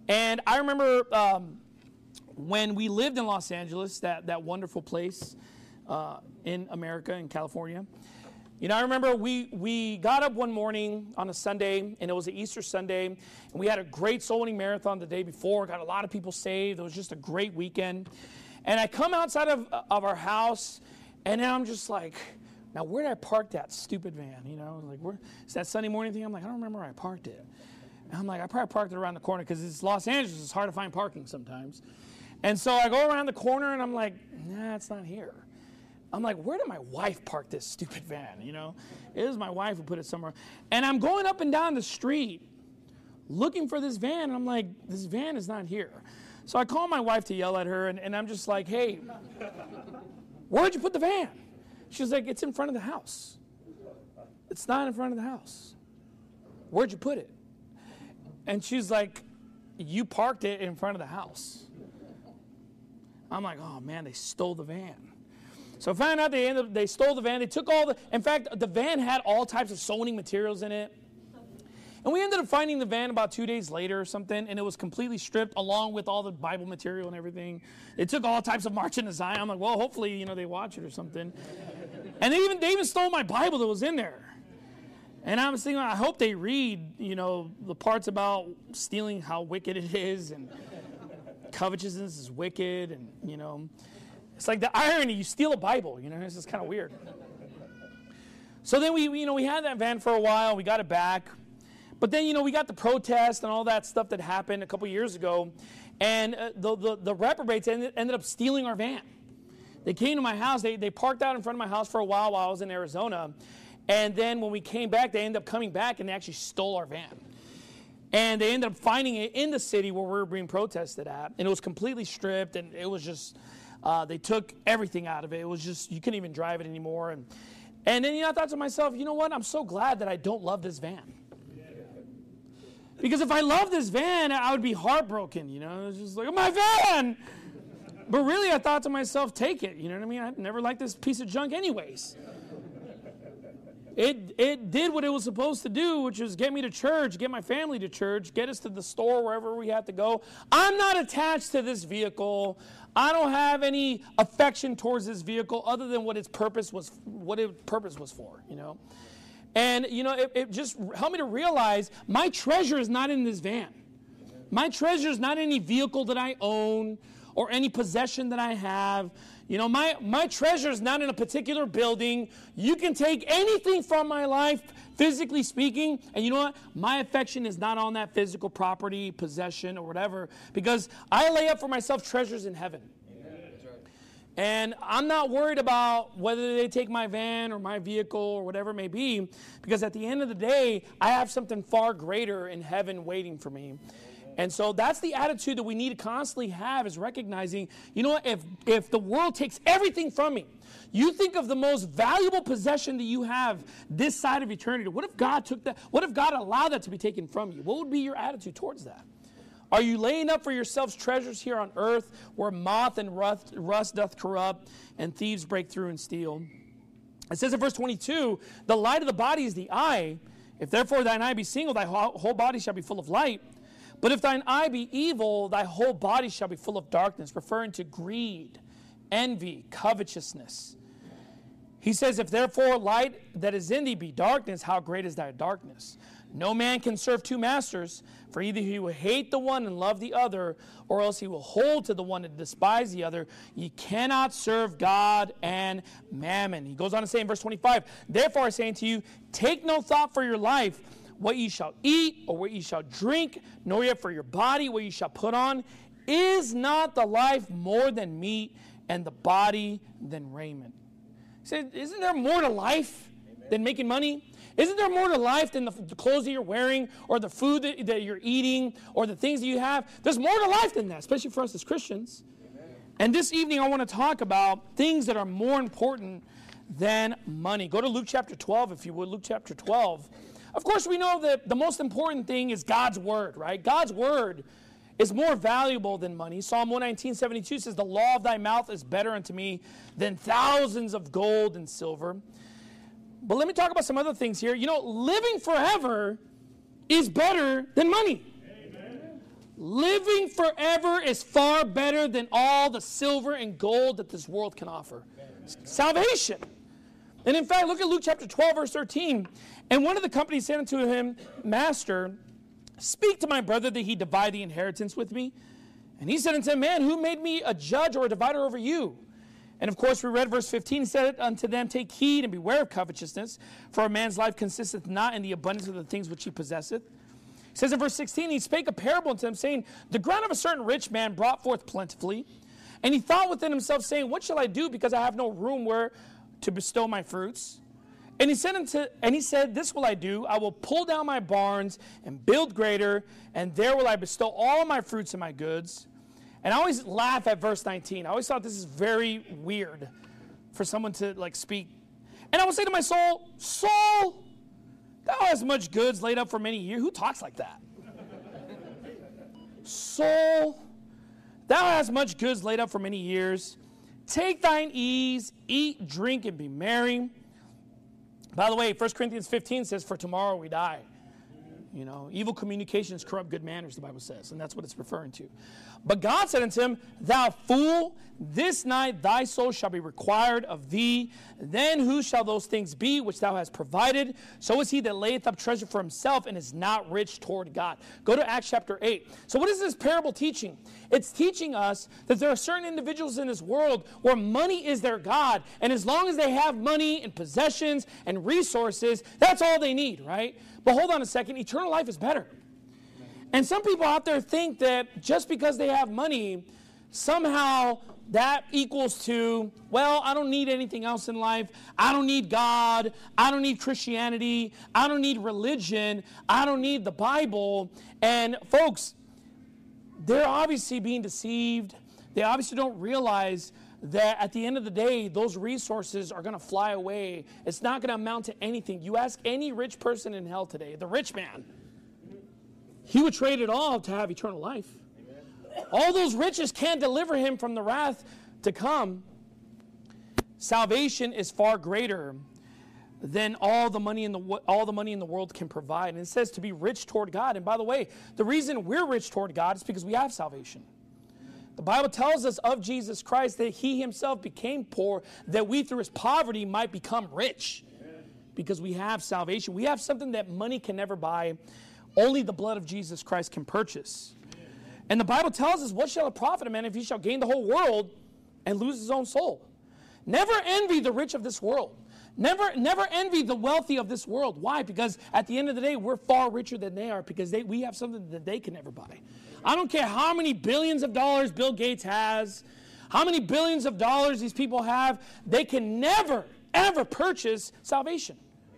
And I remember um, when we lived in Los Angeles, that, that wonderful place uh, in America, in California. You know, I remember we, we got up one morning on a Sunday, and it was an Easter Sunday, and we had a great soul winning marathon the day before, got a lot of people saved. It was just a great weekend. And I come outside of, of our house, and now I'm just like, now where did I park that stupid van? You know, like, where, it's that Sunday morning thing. I'm like, I don't remember where I parked it. And I'm like, I probably parked it around the corner, because it's Los Angeles. It's hard to find parking sometimes. And so I go around the corner, and I'm like, nah, it's not here. I'm like, where did my wife park this stupid van, you know? It was my wife who put it somewhere. And I'm going up and down the street looking for this van, and I'm like, this van is not here. So I call my wife to yell at her, and, and I'm just like, hey, where'd you put the van? She's like, it's in front of the house. It's not in front of the house. Where'd you put it? And she's like, you parked it in front of the house. I'm like, oh, man, they stole the van. So I found out they ended up, they stole the van. They took all the, in fact, the van had all types of sewing materials in it. And we ended up finding the van about two days later or something, and it was completely stripped along with all the Bible material and everything. They took all types of Marching to Zion. I'm like, well, hopefully, you know, they watch it or something. And they even, they even stole my Bible that was in there. And I was thinking, I hope they read, you know, the parts about stealing, how wicked it is, and covetousness is wicked, and, you know. It's like the irony, you steal a Bible, you know, it's just kind of weird. So then we, you know, we had that van for a while, we got it back. But then, you know, we got the protest and all that stuff that happened a couple years ago. And uh, the, the, the reprobates ended, ended up stealing our van. They came to my house, they, they parked out in front of my house for a while while I was in Arizona. And then when we came back, they ended up coming back and they actually stole our van. And they ended up finding it in the city where we were being protested at. And it was completely stripped, and it was just... Uh, they took everything out of it. It was just, you couldn't even drive it anymore. And and then, you know, I thought to myself, you know what? I'm so glad that I don't love this van. Because if I loved this van, I would be heartbroken, you know. It was just like, my van! But really, I thought to myself, take it. You know what I mean? I'd never liked this piece of junk anyways. It it did what it was supposed to do, which was get me to church, get my family to church, get us to the store, wherever we had to go. I'm not attached to this vehicle. I don't have any affection towards this vehicle other than what its purpose was, what its purpose was for, you know. And, you know, it, it just helped me to realize my treasure is not in this van. My treasure is not any vehicle that I own or any possession that I have. You know, my, my treasure is not in a particular building. You can take anything from my life, physically speaking, and you know what? My affection is not on that physical property, possession, or whatever, because I lay up for myself treasures in heaven. And I'm not worried about whether they take my van or my vehicle or whatever it may be, because at the end of the day, I have something far greater in heaven waiting for me. And so that's the attitude that we need to constantly have, is recognizing, you know what, if, if the world takes everything from me, you think of the most valuable possession that you have this side of eternity. What if God took that? What if God allowed that to be taken from you? What would be your attitude towards that? Are you laying up for yourselves treasures here on earth where moth and rust, rust doth corrupt and thieves break through and steal? It says in verse twenty-two, the light of the body is the eye. If therefore thine eye be single, thy whole body shall be full of light. But if thine eye be evil, thy whole body shall be full of darkness, referring to greed, envy, covetousness. He says, if therefore light that is in thee be darkness, how great is thy darkness? No man can serve two masters, for either he will hate the one and love the other, or else he will hold to the one and despise the other. Ye cannot serve God and mammon. He goes on to say in verse twenty-five, therefore I say unto you, take no thought for your life, what ye shall eat, or what ye shall drink, nor yet for your body what ye shall put on. Is not the life more than meat, and the body than raiment? He said, isn't there more to life than making money? Isn't there more to life than the, the clothes that you're wearing, or the food that, that you're eating, or the things that you have? There's more to life than that, especially for us as Christians. Amen. And this evening I want to talk about things that are more important than money. Go to Luke chapter twelve, if you would. Luke chapter twelve. Of course, we know that the most important thing is God's word, right? God's word is more valuable than money. Psalm one nineteen, seventy-two says, the law of thy mouth is better unto me than thousands of gold and silver. But let me talk about some other things here. You know, living forever is better than money. Amen. living forever is far better than all the silver and gold that this world can offer. Salvation. And in fact, look at Luke chapter twelve, verse thirteen. And one of the companies said unto him, Master, speak to my brother that he divide the inheritance with me. And he said unto him, Man, who made me a judge or a divider over you? And of course, we read verse fifteen. He said unto them, Take heed and beware of covetousness, for a man's life consisteth not in the abundance of the things which he possesseth. He says in verse sixteen, He spake a parable unto them, saying, The ground of a certain rich man brought forth plentifully. And he thought within himself, saying, What shall I do, because I have no room where to bestow my fruits? And he said unto, and he said, This will I do. I will pull down my barns and build greater, and there will I bestow all my fruits and my goods. And I always laugh at verse nineteen. I always thought this is very weird for someone to like speak. And I will say to my soul, Soul, thou hast much goods laid up for many years. Who talks like that? Soul, thou hast much goods laid up for many years. Take thine ease, eat, drink, and be merry. By the way, First Corinthians fifteen says, For tomorrow we die. You know, evil communications corrupt good manners, the Bible says, and that's what it's referring to. But God said unto him, Thou fool, this night thy soul shall be required of thee. Then who shall those things be which thou hast provided? So is he that layeth up treasure for himself and is not rich toward God. Go to Acts chapter eight. So what is this parable teaching? It's teaching us that there are certain individuals in this world where money is their God. And as long as they have money and possessions and resources, that's all they need, right? But hold on a second, eternal life is better. And some people out there think that just because they have money, somehow that equals to, well, I don't need anything else in life. I don't need God. I don't need Christianity. I don't need religion. I don't need the Bible. And folks, they're obviously being deceived. They obviously don't realize that at the end of the day, those resources are going to fly away. It's not going to amount to anything. You ask any rich person in hell today, the rich man, he would trade it all to have eternal life. Amen. All those riches can't deliver him from the wrath to come. Salvation is far greater than all the money in the all the money in the world can provide. And it says to be rich toward God. And by the way, the reason we're rich toward God is because we have salvation. The Bible tells us of Jesus Christ that he himself became poor, that we through his poverty might become rich. Amen. Because we have salvation. We have something that money can never buy. Only the blood of Jesus Christ can purchase. Amen. And the Bible tells us, what shall it profit a man if he shall gain the whole world and lose his own soul? Never envy the rich of this world. Never, never envy the wealthy of this world. Why? Because at the end of the day, we're far richer than they are because they, we have something that they can never buy. I don't care how many billions of dollars Bill Gates has, how many billions of dollars these people have, they can never, ever purchase salvation.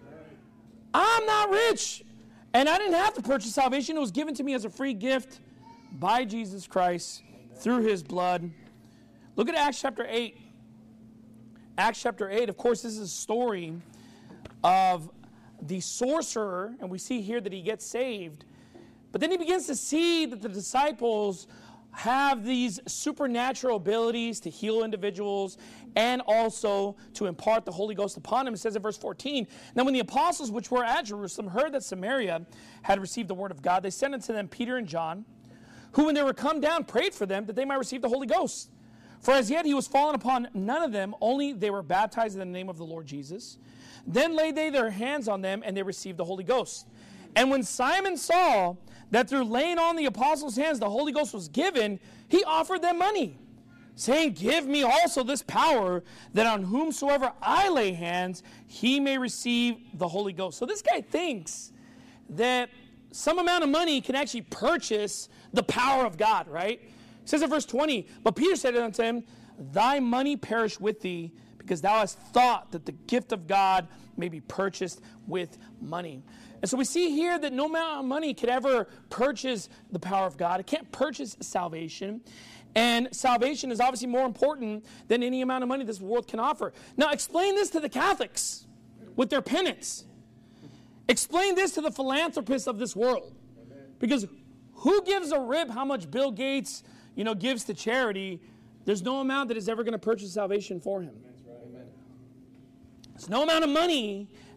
I'm not rich, and I didn't have to purchase salvation. It was given to me as a free gift by Jesus Christ through his blood. Look at Acts chapter eight. Acts chapter eight, of course, this is a story of the sorcerer, and we see here that he gets saved. But then he begins to see that the disciples have these supernatural abilities to heal individuals and also to impart the Holy Ghost upon them. It says in verse fourteen, Now when the apostles which were at Jerusalem heard that Samaria had received the word of God, they sent unto them Peter and John, who when they were come down prayed for them that they might receive the Holy Ghost. For as yet he was fallen upon none of them, only they were baptized in the name of the Lord Jesus. Then laid they their hands on them, and they received the Holy Ghost. And when Simon saw that through laying on the apostles' hands the Holy Ghost was given, he offered them money, saying, Give me also this power, that on whomsoever I lay hands, he may receive the Holy Ghost. So this guy thinks that some amount of money can actually purchase the power of God, right? It says in verse twenty, But Peter said unto him, Thy money perish with thee, because thou hast thought that the gift of God may be purchased with money. And so we see here that no amount of money could ever purchase the power of God. It can't purchase salvation. And salvation is obviously more important than any amount of money this world can offer. Now explain this to the Catholics with their penance. Explain this to the philanthropists of this world. Because who gives a rip how much Bill Gates, you know, gives to charity? There's no amount that is ever going to purchase salvation for him. There's no amount of money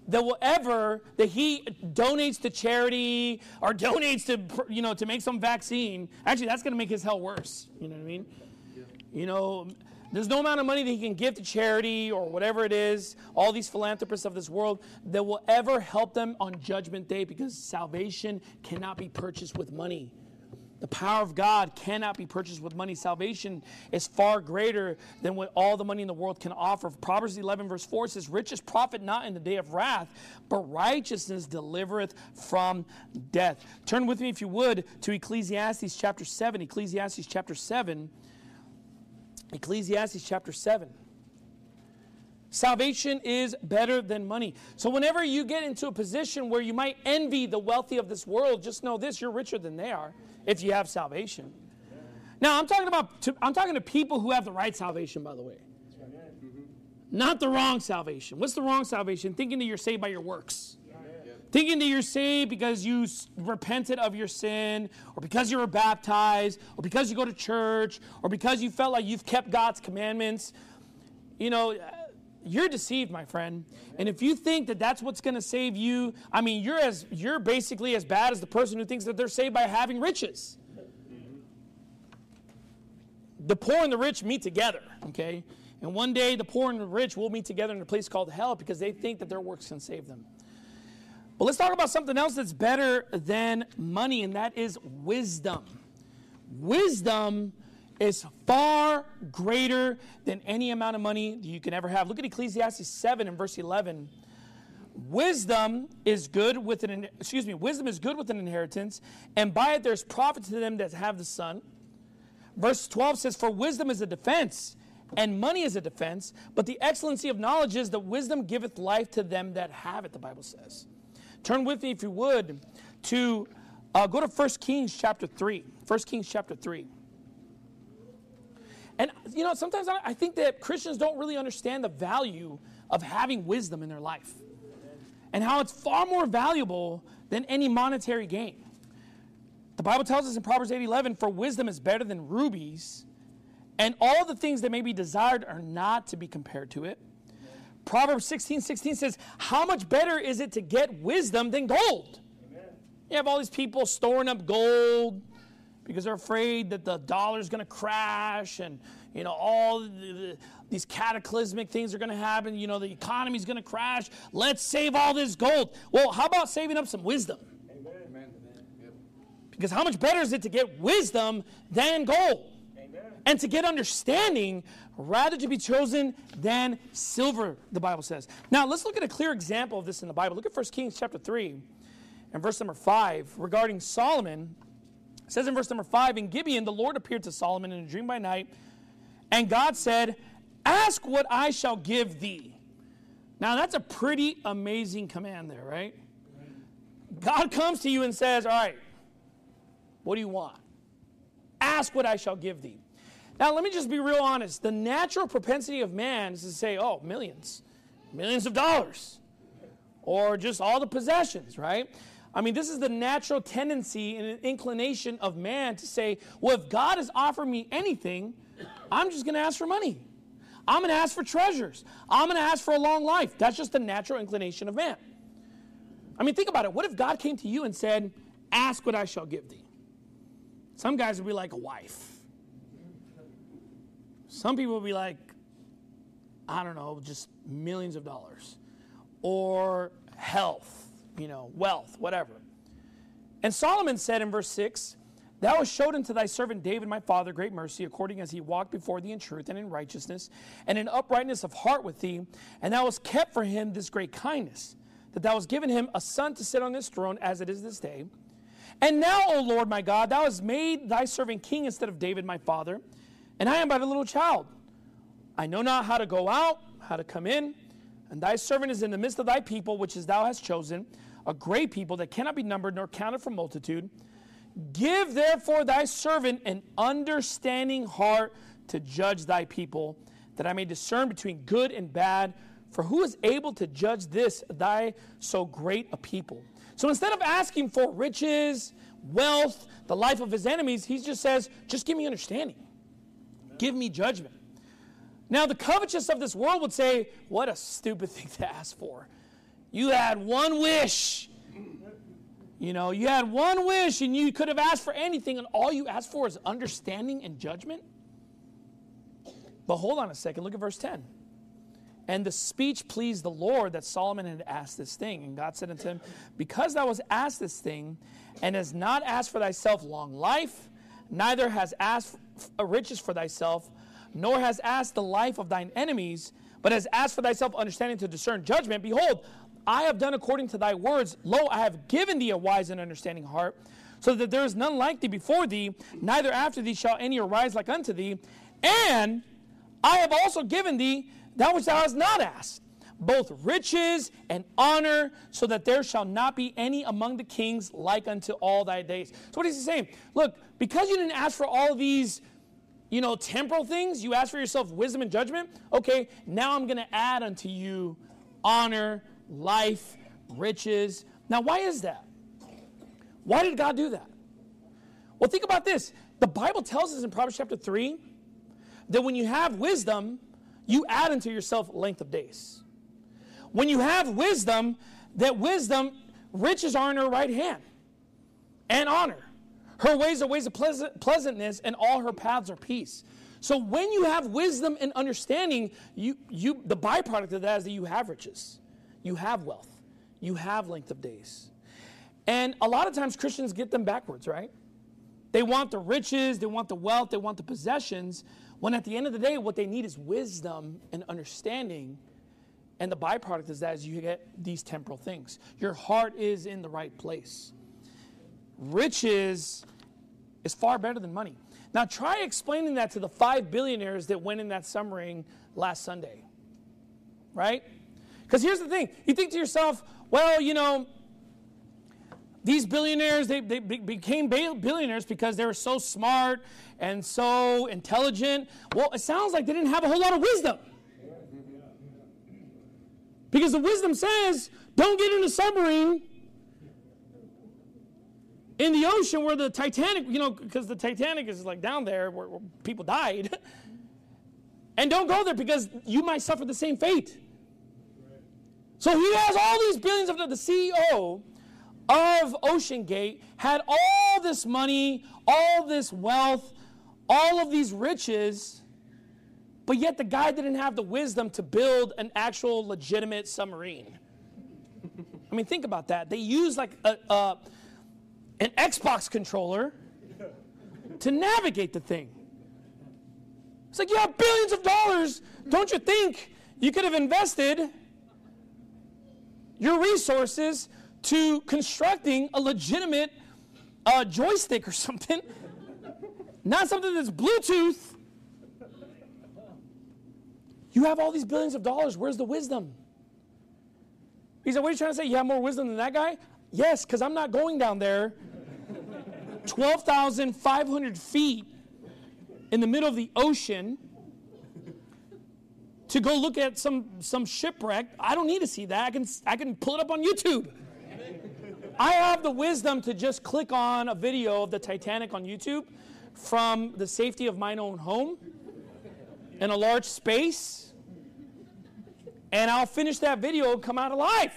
that will ever, that he donates to charity or donates to, you know, to make some vaccine, actually that's going to make his hell worse. You know what I mean? Yeah. You know, there's no amount of money that he can give to charity or whatever it is, all these philanthropists of this world, that will ever help them on Judgment Day, because salvation cannot be purchased with money. The power of God cannot be purchased with money. Salvation is far greater than what all the money in the world can offer. Proverbs eleven verse four says, riches profit not in the day of wrath, but righteousness delivereth from death. Turn with me, if you would, to Ecclesiastes chapter seven. Ecclesiastes chapter seven. Ecclesiastes chapter seven. Salvation is better than money. So whenever you get into a position where you might envy the wealthy of this world, just know this: you're richer than they are if you have salvation. Now, I'm talking about to, I'm talking to people who have the right salvation, by the way. Not the wrong salvation. What's the wrong salvation? Thinking that you're saved by your works. Thinking that you're saved because you repented of your sin, or because you were baptized, or because you go to church, or because you felt like you've kept God's commandments. You know, you're deceived, my friend. And if you think that that's what's going to save you, I mean, you're as you're basically as bad as the person who thinks that they're saved by having riches. The poor and the rich meet together, okay? And one day the poor and the rich will meet together in a place called hell because they think that their works can save them. But let's talk about something else that's better than money, and that is wisdom. Wisdom is far greater than any amount of money that you can ever have. Look at Ecclesiastes seven and verse eleven. Wisdom is good with an excuse me, wisdom is good with an inheritance, and by it there's profit to them that have the son. Verse twelve says, for wisdom is a defense, and money is a defense, but the excellency of knowledge is that wisdom giveth life to them that have it, the Bible says. Turn with me, if you would, to uh, go to First Kings chapter three. First Kings chapter three. And, you know, sometimes I think that Christians don't really understand the value of having wisdom in their life, and how it's far more valuable than any monetary gain. The Bible tells us in Proverbs eight eleven, for wisdom is better than rubies, and all the things that may be desired are not to be compared to it. Proverbs sixteen sixteen says, how much better is it to get wisdom than gold? Amen. You have all these people storing up gold because they're afraid that the dollar's going to crash, and, you know, all the, the, these cataclysmic things are going to happen. You know, the economy's going to crash. Let's save all this gold. Well, how about saving up some wisdom? Amen. Yep. Because how much better is it to get wisdom than gold? Amen. And to get understanding, rather to be chosen than silver, the Bible says. Now, let's look at a clear example of this in the Bible. Look at First Kings chapter three and verse number five regarding Solomon. It says in verse number five, in Gibeon, the Lord appeared to Solomon in a dream by night, and God said, ask what I shall give thee. Now, that's a pretty amazing command there, right? God comes to you and says, all right, what do you want? Ask what I shall give thee. Now, let me just be real honest. The natural propensity of man is to say, oh, millions, millions of dollars, or just all the possessions, right? I mean, this is the natural tendency and an inclination of man to say, well, if God has offered me anything, I'm just going to ask for money. I'm going to ask for treasures. I'm going to ask for a long life. That's just the natural inclination of man. I mean, think about it. What if God came to you and said, ask what I shall give thee? Some guys would be like, a wife. Some people would be like, I don't know, just millions of dollars. Or health. You know, wealth, whatever. And Solomon said in verse six, thou hast showed unto thy servant David my father great mercy, according as he walked before thee in truth and in righteousness, and in uprightness of heart with thee, and thou hast kept for him this great kindness, that thou hast given him a son to sit on this throne, as it is this day. And now, O Lord my God, thou hast made thy servant king instead of David my father, and I am but a little child. I know not how to go out, how to come in, and thy servant is in the midst of thy people, which is thou hast chosen, a great people that cannot be numbered nor counted for multitude. Give therefore thy servant an understanding heart to judge thy people, that I may discern between good and bad. For who is able to judge this, thy so great a people? So instead of asking for riches, wealth, the life of his enemies, he just says, just give me understanding. Give me judgment. Now the covetous of this world would say, what a stupid thing to ask for. You had one wish. You know, you had one wish and you could have asked for anything, and all you asked for is understanding and judgment. But hold on a second. Look at verse ten. And the speech pleased the Lord that Solomon had asked this thing. And God said unto him, because thou hast asked this thing, and hast not asked for thyself long life, neither hast asked riches for thyself, nor hast asked the life of thine enemies, but hast asked for thyself understanding to discern judgment, behold, I have done according to thy words. Lo, I have given thee a wise and understanding heart, so that there is none like thee before thee, neither after thee shall any arise like unto thee. And I have also given thee that which thou hast not asked, both riches and honor, so that there shall not be any among the kings like unto all thy days. So what is he saying? Look, because you didn't ask for all of these, you know, temporal things, you asked for yourself wisdom and judgment. Okay, now I'm going to add unto you honor, life, riches. Now, why is that? Why did God do that? Well, think about this. The Bible tells us in Proverbs chapter three that when you have wisdom, you add unto yourself length of days. When you have wisdom, that wisdom, riches are in her right hand, and honor. Her ways are ways of pleasant, pleasantness, and all her paths are peace. So when you have wisdom and understanding, you, you, the byproduct of that is that you have riches. You have wealth. You have length of days. And a lot of times Christians get them backwards, right? They want the riches, they want the wealth, they want the possessions, when at the end of the day, what they need is wisdom and understanding. And the byproduct is that is you get these temporal things. Your heart is in the right place. Riches is far better than money. Now try explaining that to the five billionaires that went in that submarine last Sunday. Right? Because here's the thing. You think to yourself, well, you know, these billionaires, they, they became billionaires because they were so smart and so intelligent. Well, it sounds like they didn't have a whole lot of wisdom. Because the wisdom says, don't get in a submarine in the ocean where the Titanic, you know, because the Titanic is like down there where, where people died. And don't go there because you might suffer the same fate. So he has all these billions of dollars. The C E O of OceanGate had all this money, all this wealth, all of these riches, but yet the guy didn't have the wisdom to build an actual legitimate submarine. I mean, think about that. They use like a, a, an Xbox controller to navigate the thing. It's like, you have billions of dollars. Don't you think you could have invested your resources to constructing a legitimate uh, joystick or something? Not something that's Bluetooth. You have all these billions of dollars. Where's the wisdom? He said, what are you trying to say? You have more wisdom than that guy? Yes, because I'm not going down there twelve thousand five hundred feet in the middle of the ocean to go look at some, some shipwreck. I don't need to see that. I can, I can pull it up on YouTube. I have the wisdom to just click on a video of the Titanic on YouTube from the safety of mine own home in a large space, and I'll finish that video and come out alive.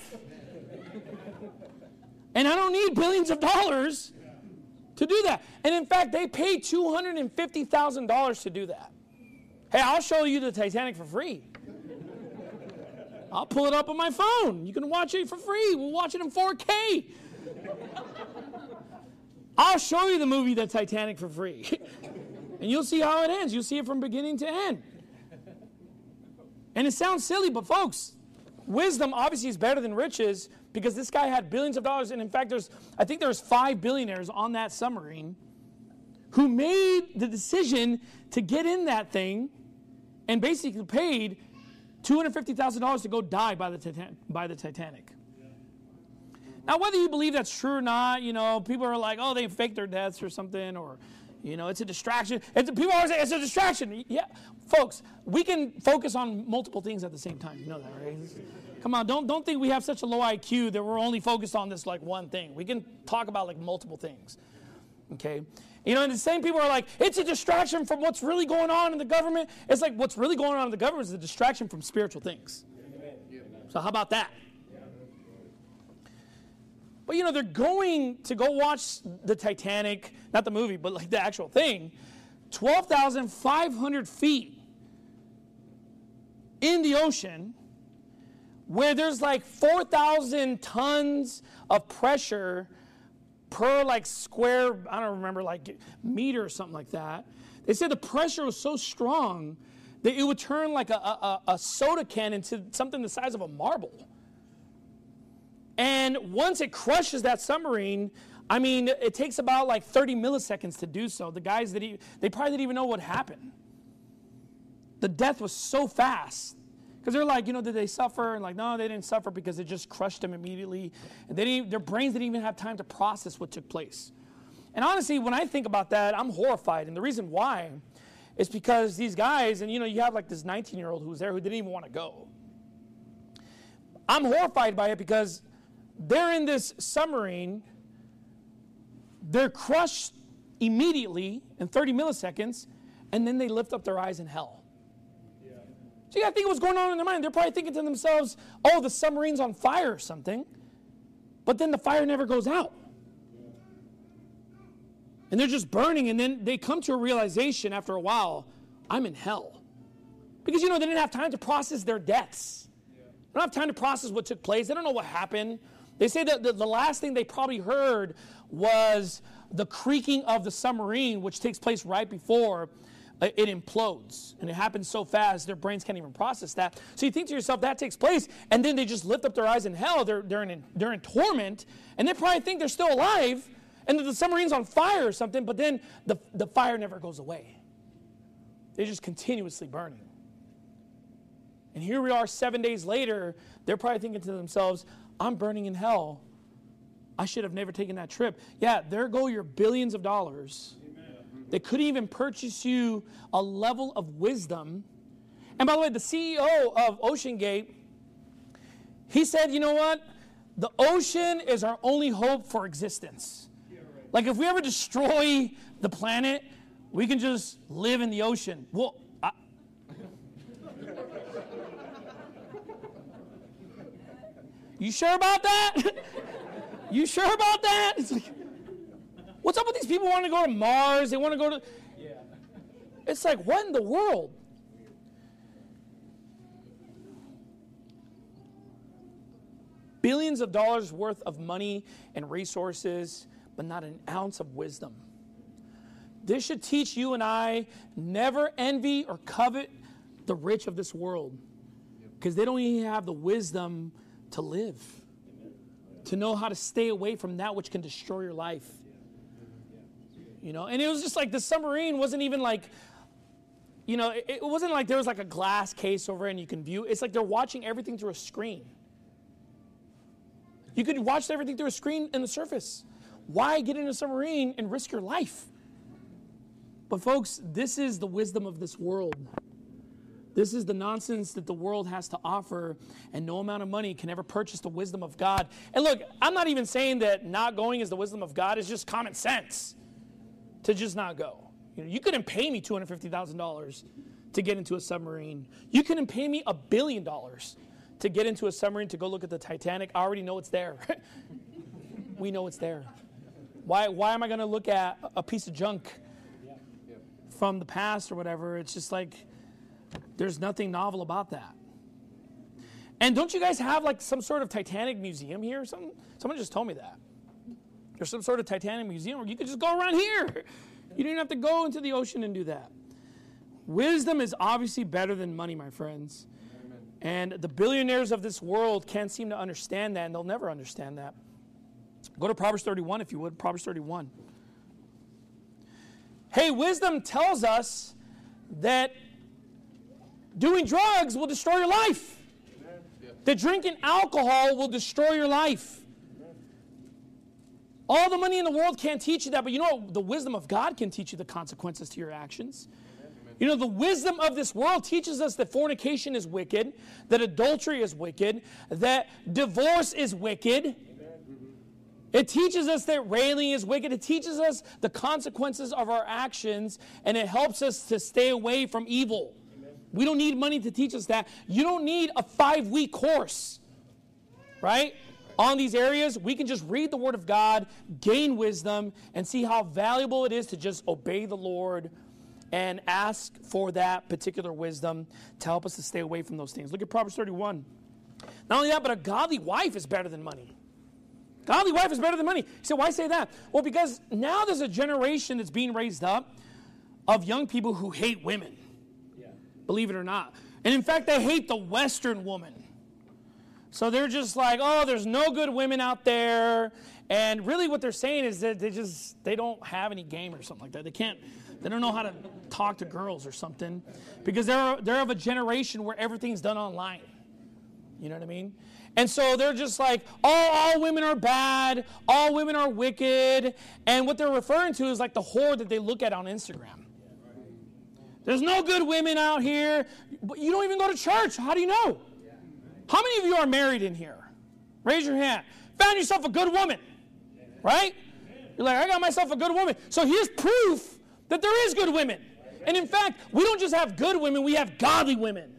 And I don't need billions of dollars to do that. And in fact, they paid two hundred fifty thousand dollars to do that. Hey, I'll show you the Titanic for free. I'll pull it up on my phone. You can watch it for free. We'll watch it in four K. I'll show you the movie The Titanic for free. And you'll see how it ends. You'll see it from beginning to end. And it sounds silly, but folks, wisdom obviously is better than riches because this guy had billions of dollars. And in fact, there's I think there's five billionaires on that submarine who made the decision to get in that thing and basically paid two hundred fifty thousand dollars to go die by the, Titan- by the Titanic. Now, whether you believe that's true or not, you know, people are like, oh, they faked their deaths or something, or, you know, it's a distraction. It's, people always say it's a distraction. Yeah, folks, we can focus on multiple things at the same time. You know that, right? Come on, don't, don't think we have such a low I Q that we're only focused on this, like, one thing. We can talk about, like, multiple things, okay? You know, and the same people are like, it's a distraction from what's really going on in the government. It's like what's really going on in the government is a distraction from spiritual things. So how about that? But, you know, they're going to go watch the Titanic, not the movie, but like the actual thing, twelve thousand five hundred feet in the ocean, where there's like four thousand tons of pressure per like square, I don't remember, like meter or something like that. They said the pressure was so strong that it would turn like a, a, a soda can into something the size of a marble. And once it crushes that submarine, I mean, it takes about like thirty milliseconds to do so. The guys, that he, they probably didn't even know what happened. The death was so fast. Because they're like, you know, did they suffer? And like, no, they didn't suffer because it just crushed them immediately. And they didn't, their brains didn't even have time to process what took place. And honestly, when I think about that, I'm horrified. And the reason why is because these guys, and you know, you have like this nineteen-year-old who was there who didn't even want to go. I'm horrified by it because they're in this submarine. They're crushed immediately in thirty milliseconds, and then they lift up their eyes in hell. So you got to think what's going on in their mind. They're probably thinking to themselves, oh, the submarine's on fire or something. But then the fire never goes out. And they're just burning, and then they come to a realization after a while, I'm in hell. Because, you know, they didn't have time to process their deaths. They don't have time to process what took place. They don't know what happened. They say that the, the last thing they probably heard was the creaking of the submarine, which takes place right before it implodes. And it happens so fast, their brains can't even process that. So you think to yourself, that takes place, and then they just lift up their eyes in hell. They're, they're, in, they're in torment, and they probably think they're still alive, and that the submarine's on fire or something, but then the, the fire never goes away. They're just continuously burning. And here we are seven days later, they're probably thinking to themselves, I'm burning in hell. I should have never taken that trip. Yeah, there go your billions of dollars. They couldn't even purchase you a level of wisdom. And by the way, the C E O of OceanGate, he said, you know what? The ocean is our only hope for existence. Like if we ever destroy the planet, we can just live in the ocean. Well, I, you sure about that? You sure about that? It's like, what's up with these people wanting to go to Mars? They want to go to... Yeah. It's like, what in the world? Billions of dollars worth of money and resources, but not an ounce of wisdom. This should teach you and I never envy or covet the rich of this world, because they don't even have the wisdom to live, to know how to stay away from that which can destroy your life. You know, and it was just like the submarine wasn't even like, you know, it, it wasn't like there was like a glass case over it and you can view. It's like they're watching everything through a screen. You could watch everything through a screen in the surface. Why get in a submarine and risk your life? But folks, this is the wisdom of this world. This is the nonsense that the world has to offer, and no amount of money can ever purchase the wisdom of God. And look, I'm not even saying that not going is the wisdom of God. It's just common sense to just not go. You know, you couldn't pay me two hundred fifty thousand dollars to get into a submarine. You couldn't pay me a billion dollars to get into a submarine to go look at the Titanic. I already know it's there. We know it's there. Why, why am I going to look at a piece of junk from the past or whatever? It's just like, there's nothing novel about that. And don't you guys have like some sort of Titanic museum here or something? Someone just told me that. There's some sort of Titanic museum where you could just go around here. You don't have to go into the ocean and do that. Wisdom is obviously better than money, my friends. Amen. And the billionaires of this world can't seem to understand that, and they'll never understand that. Go to Proverbs thirty-one if you would. Proverbs thirty-one. Hey, wisdom tells us that doing drugs will destroy your life. Amen. That drinking alcohol will destroy your life. All the money in the world can't teach you that, but you know what? The wisdom of God can teach you the consequences to your actions. Amen. You know, the wisdom of this world teaches us that fornication is wicked, that adultery is wicked, that divorce is wicked. Amen. It teaches us that railing is wicked. It teaches us the consequences of our actions, and it helps us to stay away from evil. Amen. We don't need money to teach us that. You don't need a five-week course, right, on these areas, we can just read the Word of God, gain wisdom, and see how valuable it is to just obey the Lord and ask for that particular wisdom to help us to stay away from those things. Look at Proverbs thirty-one. Not only that, but a godly wife is better than money. Godly wife is better than money. You say, why say that? Well, because now there's a generation that's being raised up of young people who hate women. Yeah. Believe it or not. And in fact, they hate the Western woman. So they're just like, oh, there's no good women out there. And really what they're saying is that they just, they don't have any game or something like that. They can't, they don't know how to talk to girls or something. Because they're, they're of a generation where everything's done online. You know what I mean? And so they're just like, oh, all women are bad. All women are wicked. And what they're referring to is like the whore that they look at on Instagram. There's no good women out here. But you don't even go to church. How do you know? How many of you are married in here? Raise your hand. Found yourself a good woman. Right? You're like, I got myself a good woman. So here's proof that there is good women. And in fact, we don't just have good women, we have godly women.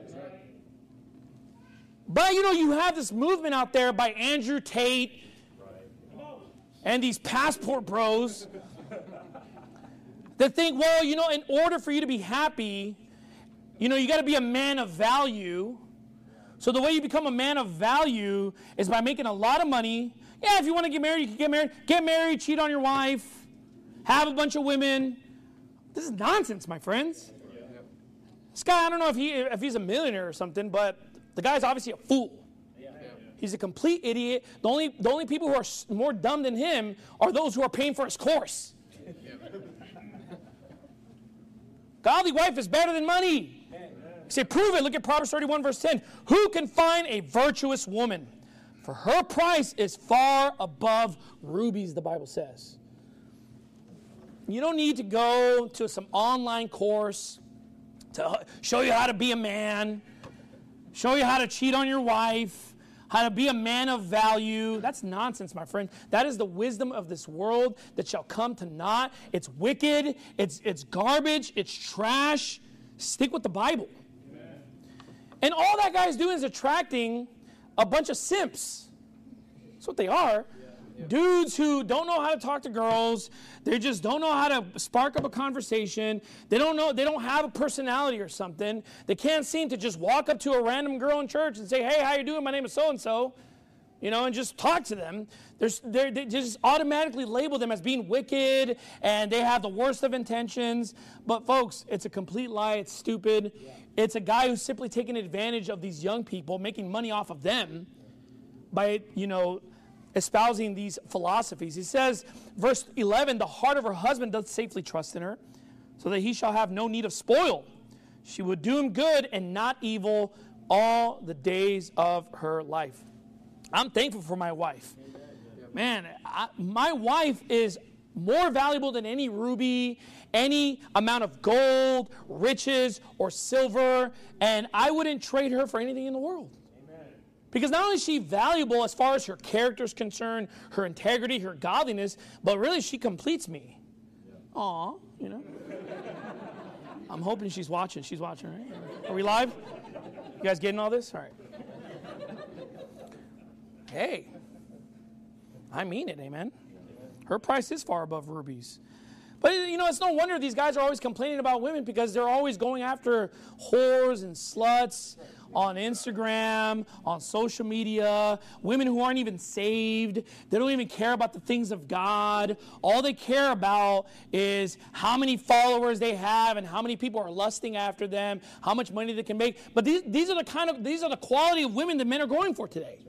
But, you know, you have this movement out there by Andrew Tate and these passport bros that think, well, you know, in order for you to be happy, you know, you got to be a man of value. So the way you become a man of value is by making a lot of money. Yeah, if you want to get married, you can get married. Get married, cheat on your wife, have a bunch of women. This is nonsense, my friends. This guy, I don't know if he if he's a millionaire or something, but the guy's obviously a fool. He's a complete idiot. The only, the only people who are more dumb than him are those who are paying for his course. Godly wife is better than money. You say, prove it. Look at Proverbs thirty-one, verse ten. Who can find a virtuous woman? For her price is far above rubies, the Bible says. You don't need to go to some online course to show you how to be a man, show you how to cheat on your wife, how to be a man of value. That's nonsense, my friend. That is the wisdom of this world that shall come to naught. It's wicked. It's, it's garbage. It's trash. Stick with the Bible. Amen. And all that guy's doing is attracting a bunch of simps. That's what they are. Yeah. Yeah. Dudes who don't know how to talk to girls. They just don't know how to spark up a conversation. They don't know. They don't have a personality or something. They can't seem to just walk up to a random girl in church and say, "Hey, how you doing? My name is so and so," you know, and just talk to them. There's, they just automatically label them as being wicked, and they have the worst of intentions. But folks, it's a complete lie. It's stupid. Yeah. It's a guy who's simply taking advantage of these young people, making money off of them by, you know, espousing these philosophies. He says, verse eleven, the heart of her husband doth safely trust in her, so that he shall have no need of spoil. She would do him good and not evil all the days of her life. I'm thankful for my wife. Man, I, my wife is more valuable than any ruby, any amount of gold, riches, or silver, and I wouldn't trade her for anything in the world. Because not only is she valuable as far as her character is concerned, her integrity, her godliness, but really she completes me. Aw, you know. I'm hoping she's watching. She's watching, right? Are we live? You guys getting all this? All right. Hey, I mean it, amen. Her price is far above rubies. But, you know, it's no wonder these guys are always complaining about women, because they're always going after whores and sluts on Instagram, on social media, women who aren't even saved. They don't even care about the things of God. All they care about is how many followers they have and how many people are lusting after them, how much money they can make. But these, these are the kind of, these are the quality of women that men are going for today.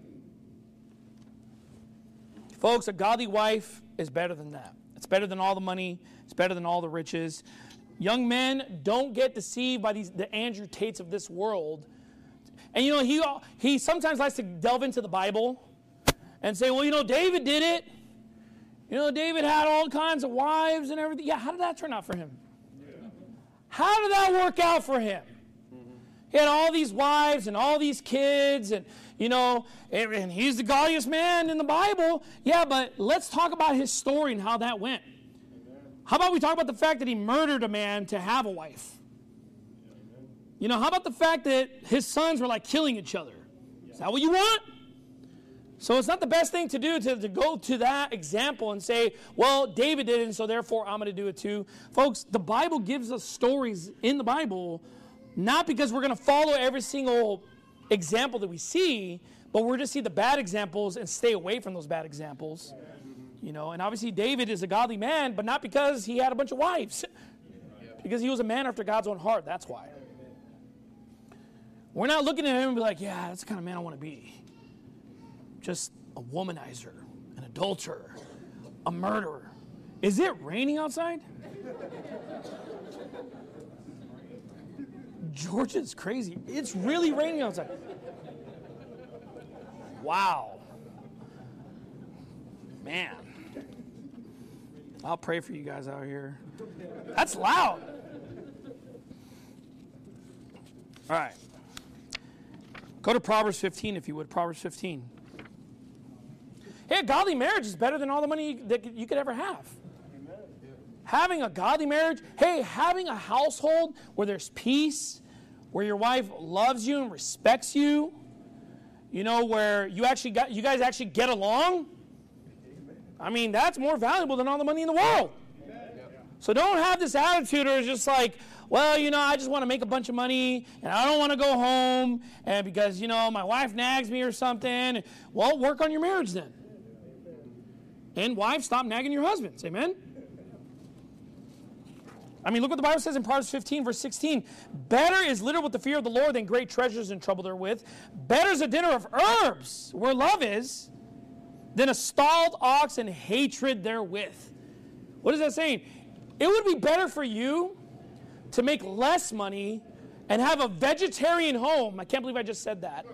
Folks, a godly wife is better than that. It's better than all the money. It's better than all the riches. Young men, don't get deceived by these the Andrew Tates of this world. And, you know, he he sometimes likes to delve into the Bible and say, well, you know, David did it. You know, David had all kinds of wives and everything. Yeah, how did that turn out for him? Yeah. How did that work out for him? Mm-hmm. He had all these wives and all these kids, and, you know, and he's the godliest man in the Bible. Yeah, but let's talk about his story and how that went. Amen. How about we talk about the fact that he murdered a man to have a wife? Amen. You know, how about the fact that his sons were like killing each other? Yeah. Is that what you want? So it's not the best thing to do to, to go to that example and say, well, David did it, and so therefore I'm going to do it too. Folks, the Bible gives us stories in the Bible, not because we're going to follow every single example that we see, but we're to see the bad examples and stay away from those bad examples. You know, and obviously David is a godly man, but not because he had a bunch of wives. Because he was a man after God's own heart, that's why. We're not looking at him and be like, yeah, that's the kind of man I want to be. Just a womanizer, an adulterer, a murderer. Is it raining outside? Georgia's crazy. It's really raining outside. Wow. Man. I'll pray for you guys out here. That's loud. All right. Go to Proverbs fifteen, if you would. Proverbs fifteen. Hey, a godly marriage is better than all the money that you could ever have. Amen. Having a godly marriage, hey, having a household where there's peace, where your wife loves you and respects you, you know, where you actually got, you guys actually get along. I mean, that's more valuable than all the money in the world. So don't have this attitude where it's just like, well, you know, I just want to make a bunch of money, and I don't want to go home, and because, you know, my wife nags me or something. Well, work on your marriage then. And wives, stop nagging your husbands. Amen? I mean, look what the Bible says in Proverbs fifteen, verse sixteen. Better is little with the fear of the Lord than great treasures and trouble therewith. Better is a dinner of herbs, where love is, than a stalled ox and hatred therewith. What is that saying? It would be better for you to make less money and have a vegetarian home. I can't believe I just said that.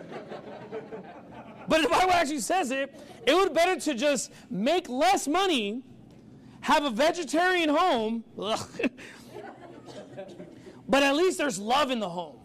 But the Bible actually says it. It would be better to just make less money, have a vegetarian home, but at least there's love in the home,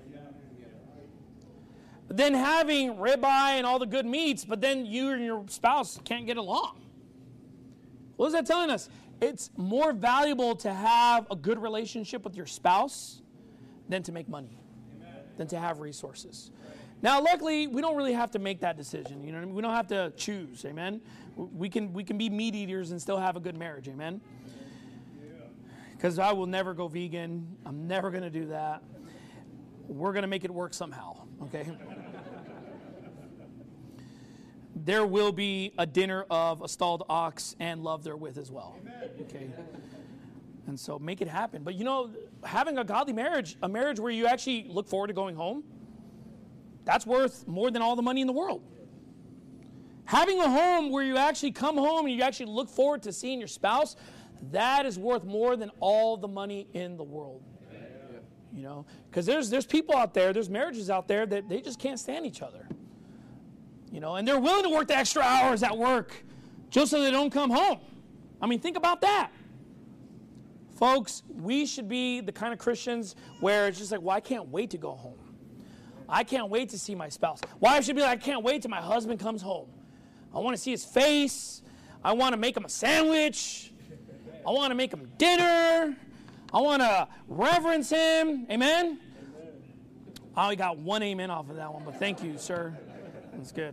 than having ribeye and all the good meats, but then you and your spouse can't get along. What is that telling us? It's more valuable to have a good relationship with your spouse than to make money, Amen. Than to have resources. Now, luckily, we don't really have to make that decision. You know what I mean? We don't have to choose, amen? We can we can be meat eaters and still have a good marriage, amen? Because I will never go vegan. I'm never going to do that. We're going to make it work somehow, okay? There will be a dinner of a stalled ox and love therewith as well, okay? And so make it happen. But, you know, having a godly marriage, a marriage where you actually look forward to going home, that's worth more than all the money in the world. Having a home where you actually come home and you actually look forward to seeing your spouse, that is worth more than all the money in the world. You know, because there's there's people out there, there's marriages out there that they just can't stand each other. You know, and they're willing to work the extra hours at work just so they don't come home. I mean, think about that. Folks, we should be the kind of Christians where it's just like, well, I can't wait to go home. I can't wait to see my spouse. Wives should be like, I can't wait till my husband comes home. I want to see his face. I want to make him a sandwich. I want to make him dinner. I want to reverence him. Amen? Amen? I only got one amen off of that one, but thank you, sir. That's good.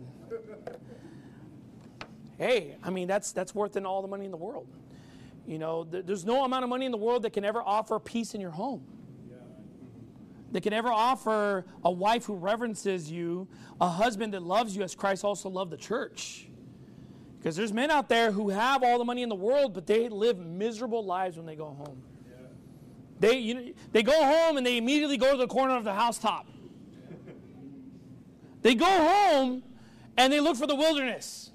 Hey, I mean, that's that's worth than all the money in the world. You know, th- there's no amount of money in the world that can ever offer peace in your home. That can ever offer a wife who reverences you, a husband that loves you as Christ also loved the church. Because there's men out there who have all the money in the world, but they live miserable lives when they go home. Yeah. They, you know, they go home and they immediately go to the corner of the housetop. They go home and they look for the wilderness.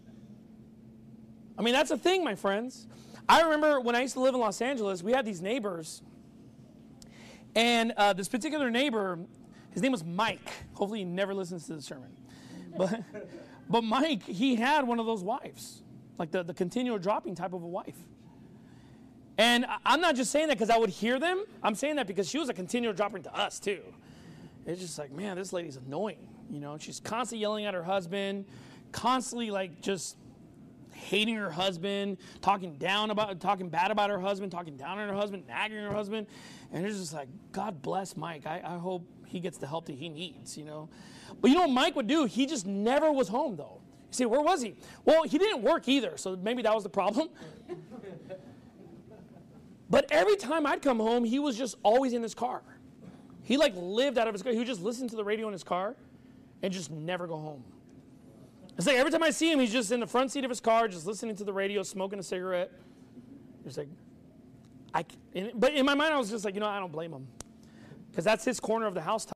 I mean, that's a thing, my friends. I remember when I used to live in Los Angeles, we had these neighbors. And uh, this particular neighbor, his name was Mike. Hopefully he never listens to the sermon. But, but Mike, he had one of those wives, like the, the continual dropping type of a wife. And I'm not just saying that because I would hear them. I'm saying that because she was a continual dropping to us, too. It's just like, man, this lady's annoying. You know, she's constantly yelling at her husband, constantly, like, just hating her husband, talking down about, talking bad about her husband, talking down on her husband, nagging her husband. And it's just like, God bless Mike. I, I hope he gets the help that he needs, you know. But you know what Mike would do? He just never was home, though. You say, where was he? Well, he didn't work either, so maybe that was the problem. But every time I'd come home, he was just always in his car. He like lived out of his car. He would just listen to the radio in his car and just never go home. It's like every time I see him, he's just in the front seat of his car, just listening to the radio, smoking a cigarette. It's like, I, but in my mind, I was just like, you know, I don't blame him. Because that's his corner of the house.